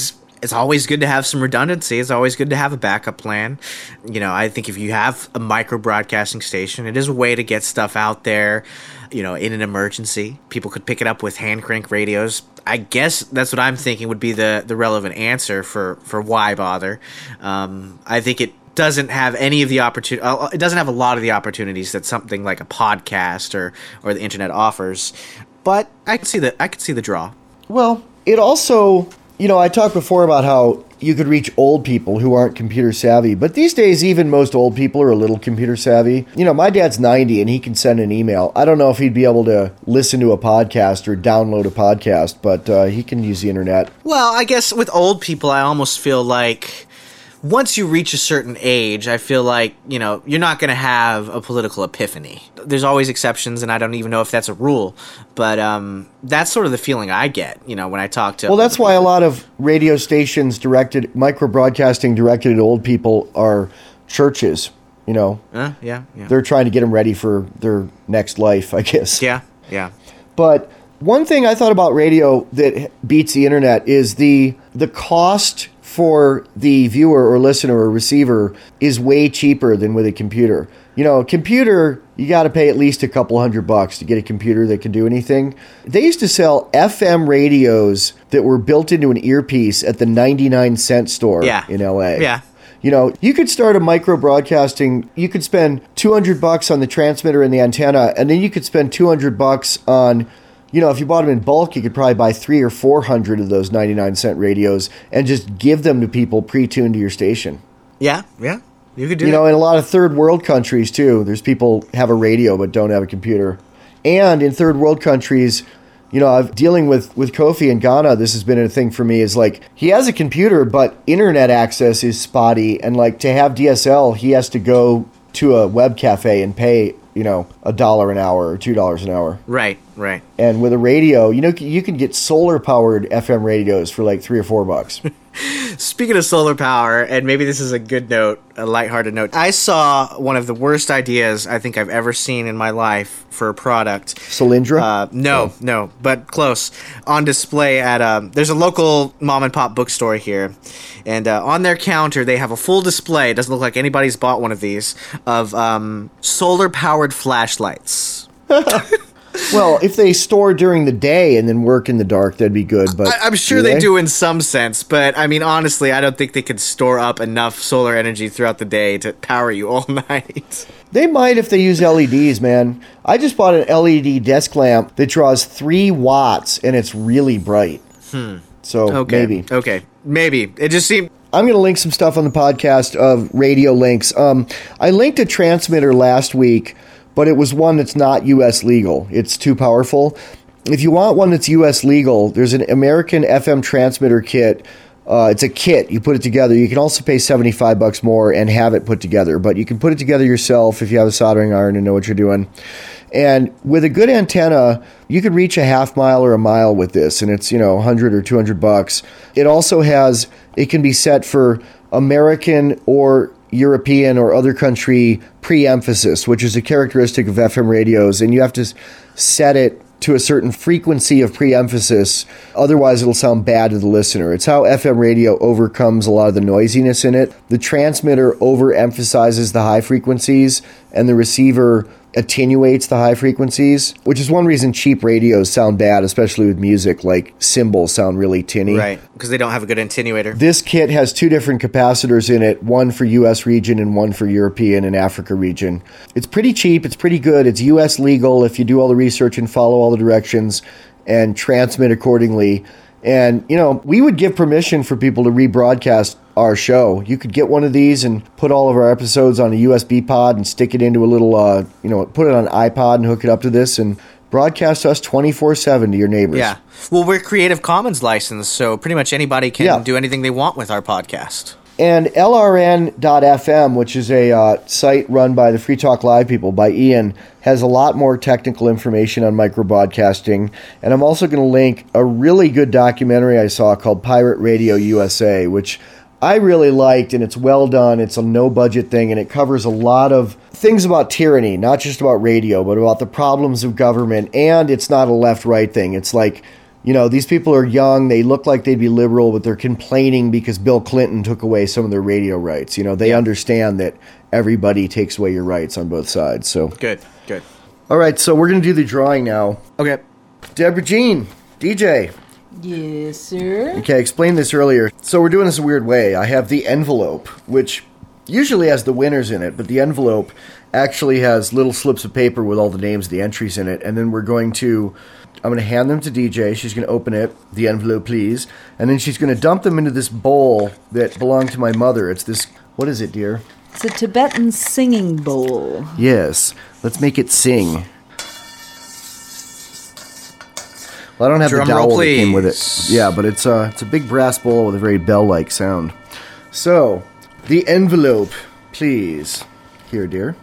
it's always good to have some redundancy. It's always good to have a backup plan. You know, I think if you have a micro broadcasting station, it is a way to get stuff out there, you know, in an emergency. People could pick it up with hand crank radios. I guess that's what I'm thinking would be the, the relevant answer for, for why bother. Um, I think it doesn't have any of the opportunity. Uh, it doesn't have a lot of the opportunities that something like a podcast or, or the internet offers. But I can see the I can see the draw. Well, it also, you know, I talked before about how you could reach old people who aren't computer savvy, but these days even most old people are a little computer savvy. You know, my dad's ninety and he can send an email. I don't know if he'd be able to listen to a podcast or download a podcast, but uh, he can use the internet. Well, I guess with old people, I almost feel like once you reach a certain age, I feel like, you know, you're not going to have a political epiphany. There's always exceptions, and I don't even know if that's a rule. But um, that's sort of the feeling I get, you know, when I talk to... Well, that's why a lot of radio stations directed, micro-broadcasting directed at old people are churches, you know. Uh, yeah, yeah. They're trying to get them ready for their next life, I guess. Yeah, yeah. But one thing I thought about radio that beats the internet is the the cost for the viewer or listener or receiver is way cheaper than with a computer. You know, a computer, you got to pay at least a couple hundred bucks to get a computer that can do anything. They used to sell F M radios that were built into an earpiece at the ninety-nine cent store yeah. in L A. Yeah. You know, you could start a micro broadcasting, you could spend two hundred bucks on the transmitter and the antenna, and then you could spend two hundred bucks on, you know, if you bought them in bulk, you could probably buy three or four hundred of those ninety-nine cent radios and just give them to people pre-tuned to your station. Yeah, yeah. You could do You that. know, in a lot of third world countries, too, there's people have a radio but don't have a computer. And in third world countries, you know, I'm dealing with, with Kofi in Ghana, this has been a thing for me, is like, he has a computer, but internet access is spotty. And like, to have D S L, he has to go to a web cafe and pay, you know, a dollar an hour or two dollars an hour. Right, right. And with a radio, you know, you can get solar-powered F M radios for like three or four bucks. Speaking of solar power, and maybe this is a good note, a lighthearted note, I saw one of the worst ideas I think I've ever seen in my life for a product. Solyndra? Uh, no, oh. no, but close. On display at a, there's a local mom and pop bookstore here, and uh, on their counter they have a full display, it doesn't look like anybody's bought one of these, of um, solar-powered flashlights. Well, if they store during the day and then work in the dark, that'd be good. But I, I'm sure do they? they do in some sense. But I mean, honestly, I don't think they could store up enough solar energy throughout the day to power you all night. They might if they use L E Ds, man. I just bought an L E D desk lamp that draws three watts and it's really bright. Hmm. So okay. maybe. Okay. Maybe. It just seemed... I'm going to link some stuff on the podcast of radio links. Um, I linked a transmitter last week, but it was one that's not U S legal. It's too powerful. If you want one that's U S legal, there's an American F M transmitter kit. Uh, it's a kit. You put it together. You can also pay seventy-five bucks more and have it put together. But you can put it together yourself if you have a soldering iron and know what you're doing. And with a good antenna, you could reach a half mile or a mile with this. And it's, you know, one hundred or two hundred bucks. It also has, it can be set for American or European or other country pre-emphasis, which is a characteristic of F M radios, and you have to set it to a certain frequency of pre-emphasis, otherwise it'll sound bad to the listener. It's how F M radio overcomes a lot of the noisiness in it. The transmitter overemphasizes the high frequencies, and the receiver attenuates the high frequencies, which is one reason cheap radios sound bad, especially with music, like cymbals sound really tinny. Right, because they don't have a good attenuator. This kit has two different capacitors in it, one for U S region and one for European and Africa region. It's pretty cheap, it's pretty good, it's U S legal if you do all the research and follow all the directions and transmit accordingly. And, you know, we would give permission for people to rebroadcast our show. You could get one of these and put all of our episodes on a U S B pod and stick it into a little, uh, you know, put it on an iPod and hook it up to this and broadcast us twenty-four seven to your neighbors. Yeah. Well, we're Creative Commons licensed, so pretty much anybody can yeah. do anything they want with our podcast. And L R N dot F M, which is a uh, site run by the Free Talk Live people, by Ian, has a lot more technical information on microbroadcasting. And I'm also going to link a really good documentary I saw called Pirate Radio U S A, which I really liked, and it's well done. It's a no-budget thing, and it covers a lot of things about tyranny, not just about radio, but about the problems of government. And it's not a left-right thing. It's like you know, these people are young. They look like they'd be liberal, but they're complaining because Bill Clinton took away some of their radio rights. You know, they understand that everybody takes away your rights on both sides. So Good, good. All right, so we're going to do the drawing now. Okay. Deborah Jean, D J. Yes, sir. Okay, I explained this earlier. So we're doing this a weird way. I have the envelope, which usually has the winners in it, but the envelope actually has little slips of paper with all the names of the entries in it. And then we're going to, I'm going to hand them to D J. She's going to open it, the envelope, please. And then she's going to dump them into this bowl that belonged to my mother. It's this, what is it, dear? It's a Tibetan singing bowl. Yes. Let's make it sing. Well, I don't have Drum the roll, dowel that came with it. please. Yeah, but it's a, it's a big brass bowl with a very bell-like sound. So, the envelope, please. Here, dear.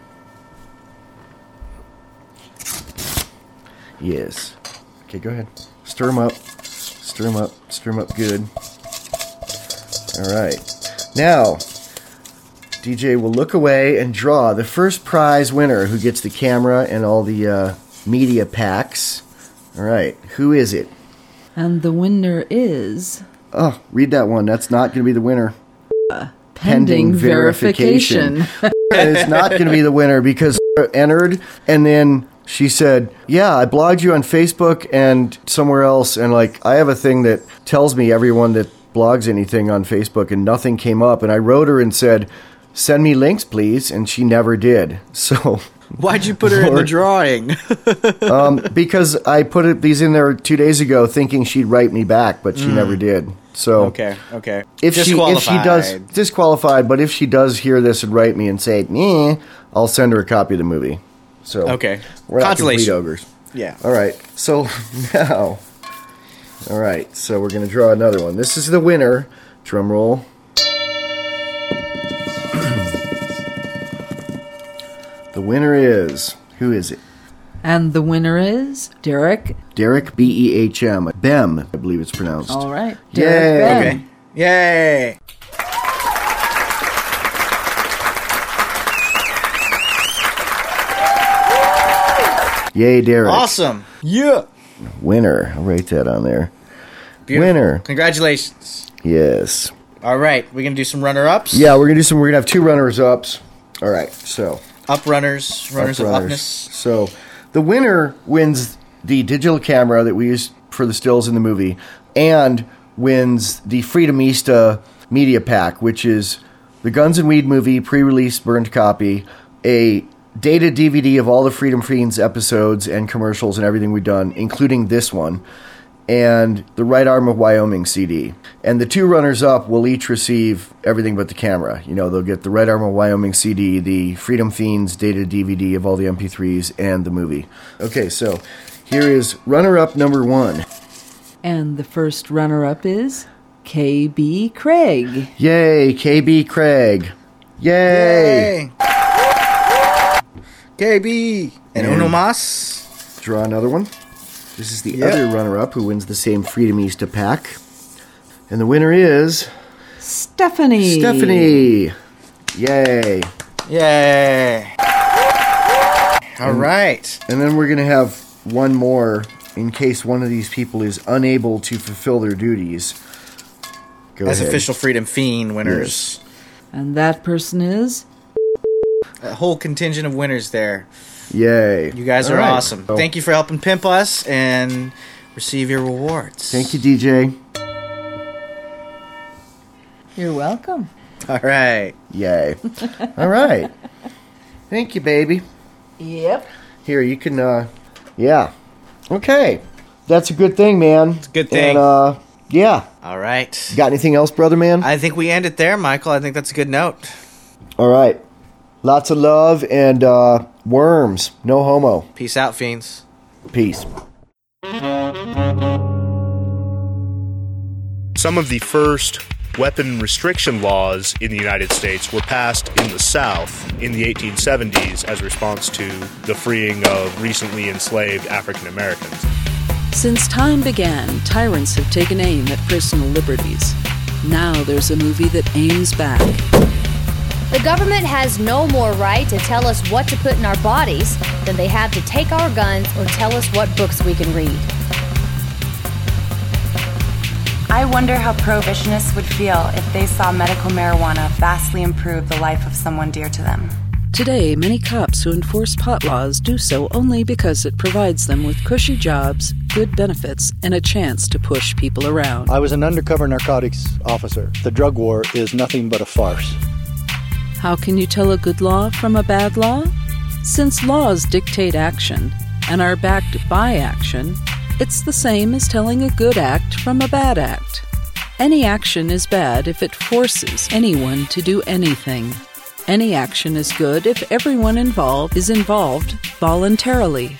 Yes. Okay, go ahead. Stir them up. Stir them up. Stir them up good. All right. Now, D J will look away and draw the first prize winner who gets the camera and all the uh, media packs. All right. Who is it? And the winner is... Oh, read that one. That's not going to be the winner. Uh, pending, pending verification. verification. It's not going to be the winner because entered and then she said, yeah, I blogged you on Facebook and somewhere else. And like, I have a thing that tells me everyone that blogs anything on Facebook and nothing came up. And I wrote her and said, send me links, please. And she never did. So... Why'd you put her in the drawing? um, because I put it, these in there two days ago thinking she'd write me back, but she mm. never did. So okay, okay. If she if she does disqualified, but if she does hear this and write me and say, "Meh," I'll send her a copy of the movie. So okay, we're not complete ogres. Yeah. All right. So now, all right. So we're gonna draw another one. This is the winner. Drum roll. The winner is, who is it? And the winner is Derek. Derek, B E H M. Bem, I believe it's pronounced. All right. Derek Yay. Okay. Yay. Yay, Derek. Awesome. Yeah. Winner. I'll write that on there. Beautiful. Winner. Congratulations. Yes. All right. We're going to do some runner-ups? Yeah, we're going to do some, we're going to have two runners-ups. All right, so... Up runners, runners up of runners. upness. So, the winner wins the digital camera that we used for the stills in the movie, and wins the Freedomista media pack, which is the Guns and Weed movie, pre-release burned copy, a dated D V D of all the Freedom Fiends episodes and commercials and everything we've done, including this one, and the Right Arm of Wyoming C D. And the two runners-up will each receive everything but the camera. You know, they'll get the Right Arm of Wyoming C D, the Freedom Fiends dated D V D of all the M P threes, and the movie. Okay, so here is runner-up number one. And the first runner-up is K B. Craig. Yay, K B. Craig. Yay! Yay. K B. And uno mas. Draw another one. This is the yep. other runner-up who wins the same Freedomista pack. And the winner is... Stephanie. Stephanie. Yay. Yay. All and, right. And then we're going to have one more in case one of these people is unable to fulfill their duties. Go As ahead. official Freedom Fiend winners. Yes. And that person is... A whole contingent of winners there. Yay. You guys All are right. awesome. So, thank you for helping pimp us and receive your rewards. Thank you, D J. You're welcome. All right. Yay. All right. Thank you, baby. Yep. Here, you can, uh, yeah. Okay. That's a good thing, man. It's a good thing. And, uh, yeah. All right. Got anything else, brother man? I think we end it there, Michael. I think that's a good note. All right. Lots of love and, uh, worms. No homo. Peace out, fiends. Peace. Some of the first weapon restriction laws in the United States were passed in the South in the eighteen seventies as a response to the freeing of recently enslaved African Americans. Since time began, tyrants have taken aim at personal liberties. Now there's a movie that aims back. The government has no more right to tell us what to put in our bodies than they have to take our guns or tell us what books we can read. I wonder how prohibitionists would feel if they saw medical marijuana vastly improve the life of someone dear to them. Today, many cops who enforce pot laws do so only because it provides them with cushy jobs, good benefits, and a chance to push people around. I was an undercover narcotics officer. The drug war is nothing but a farce. How can you tell a good law from a bad law? Since laws dictate action and are backed by action, it's the same as telling a good act from a bad act. Any action is bad if it forces anyone to do anything. Any action is good if everyone involved is involved voluntarily.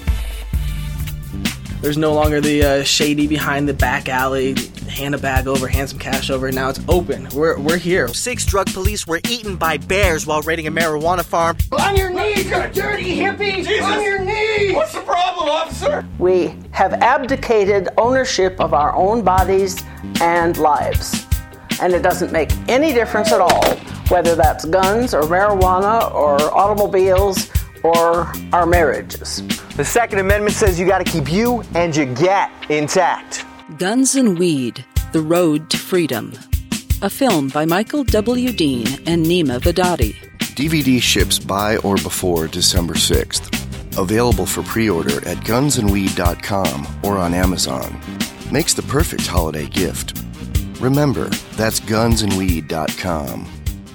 There's no longer the uh, shady behind the back alley, hand a bag over, hand some cash over. Now it's open. We're we're here. Six drug police were eaten by bears while raiding a marijuana farm. On your knees, you dirty hippie! Jesus. On your knees! What's the problem, officer? We have abdicated ownership of our own bodies and lives. And it doesn't make any difference at all whether that's guns or marijuana or automobiles or our marriages. The Second Amendment says you gotta keep you and your gat intact. Guns and Weed, The Road to Freedom. A film by Michael W. Dean and Nima Vadadi. D V D ships by or before December sixth. Available for pre-order at guns and weed dot com or on Amazon. Makes the perfect holiday gift. Remember, that's guns and weed dot com.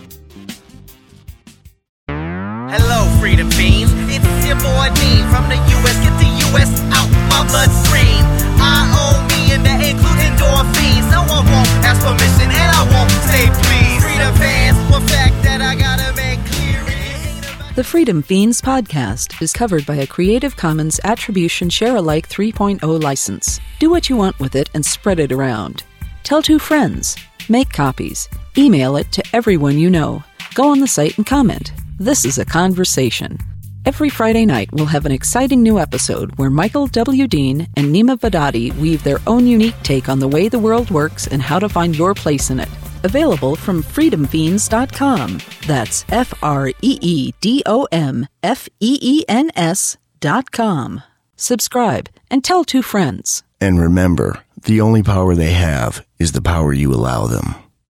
Hello, Freedom Fiends. It's your boy Dean from the U S. Get the U S out my bloodstream. I owe me and that include endorphins. No one won't ask permission and I won't say please. Freedom fans, one fact that I gotta make clear is... The Freedom Fiends podcast is covered by a Creative Commons Attribution Share-alike three point oh license. Do what you want with it and spread it around. Tell two friends. Make copies. Email it to everyone you know. Go on the site and comment. This is a conversation. Every Friday night, we'll have an exciting new episode where Michael W. Dean and Nima Vadadi weave their own unique take on the way the world works and how to find your place in it. Available from freedom fiends dot com. That's F R E E D O M F E E N S dot com. Subscribe and tell two friends. And remember, the only power they have is the power you allow them.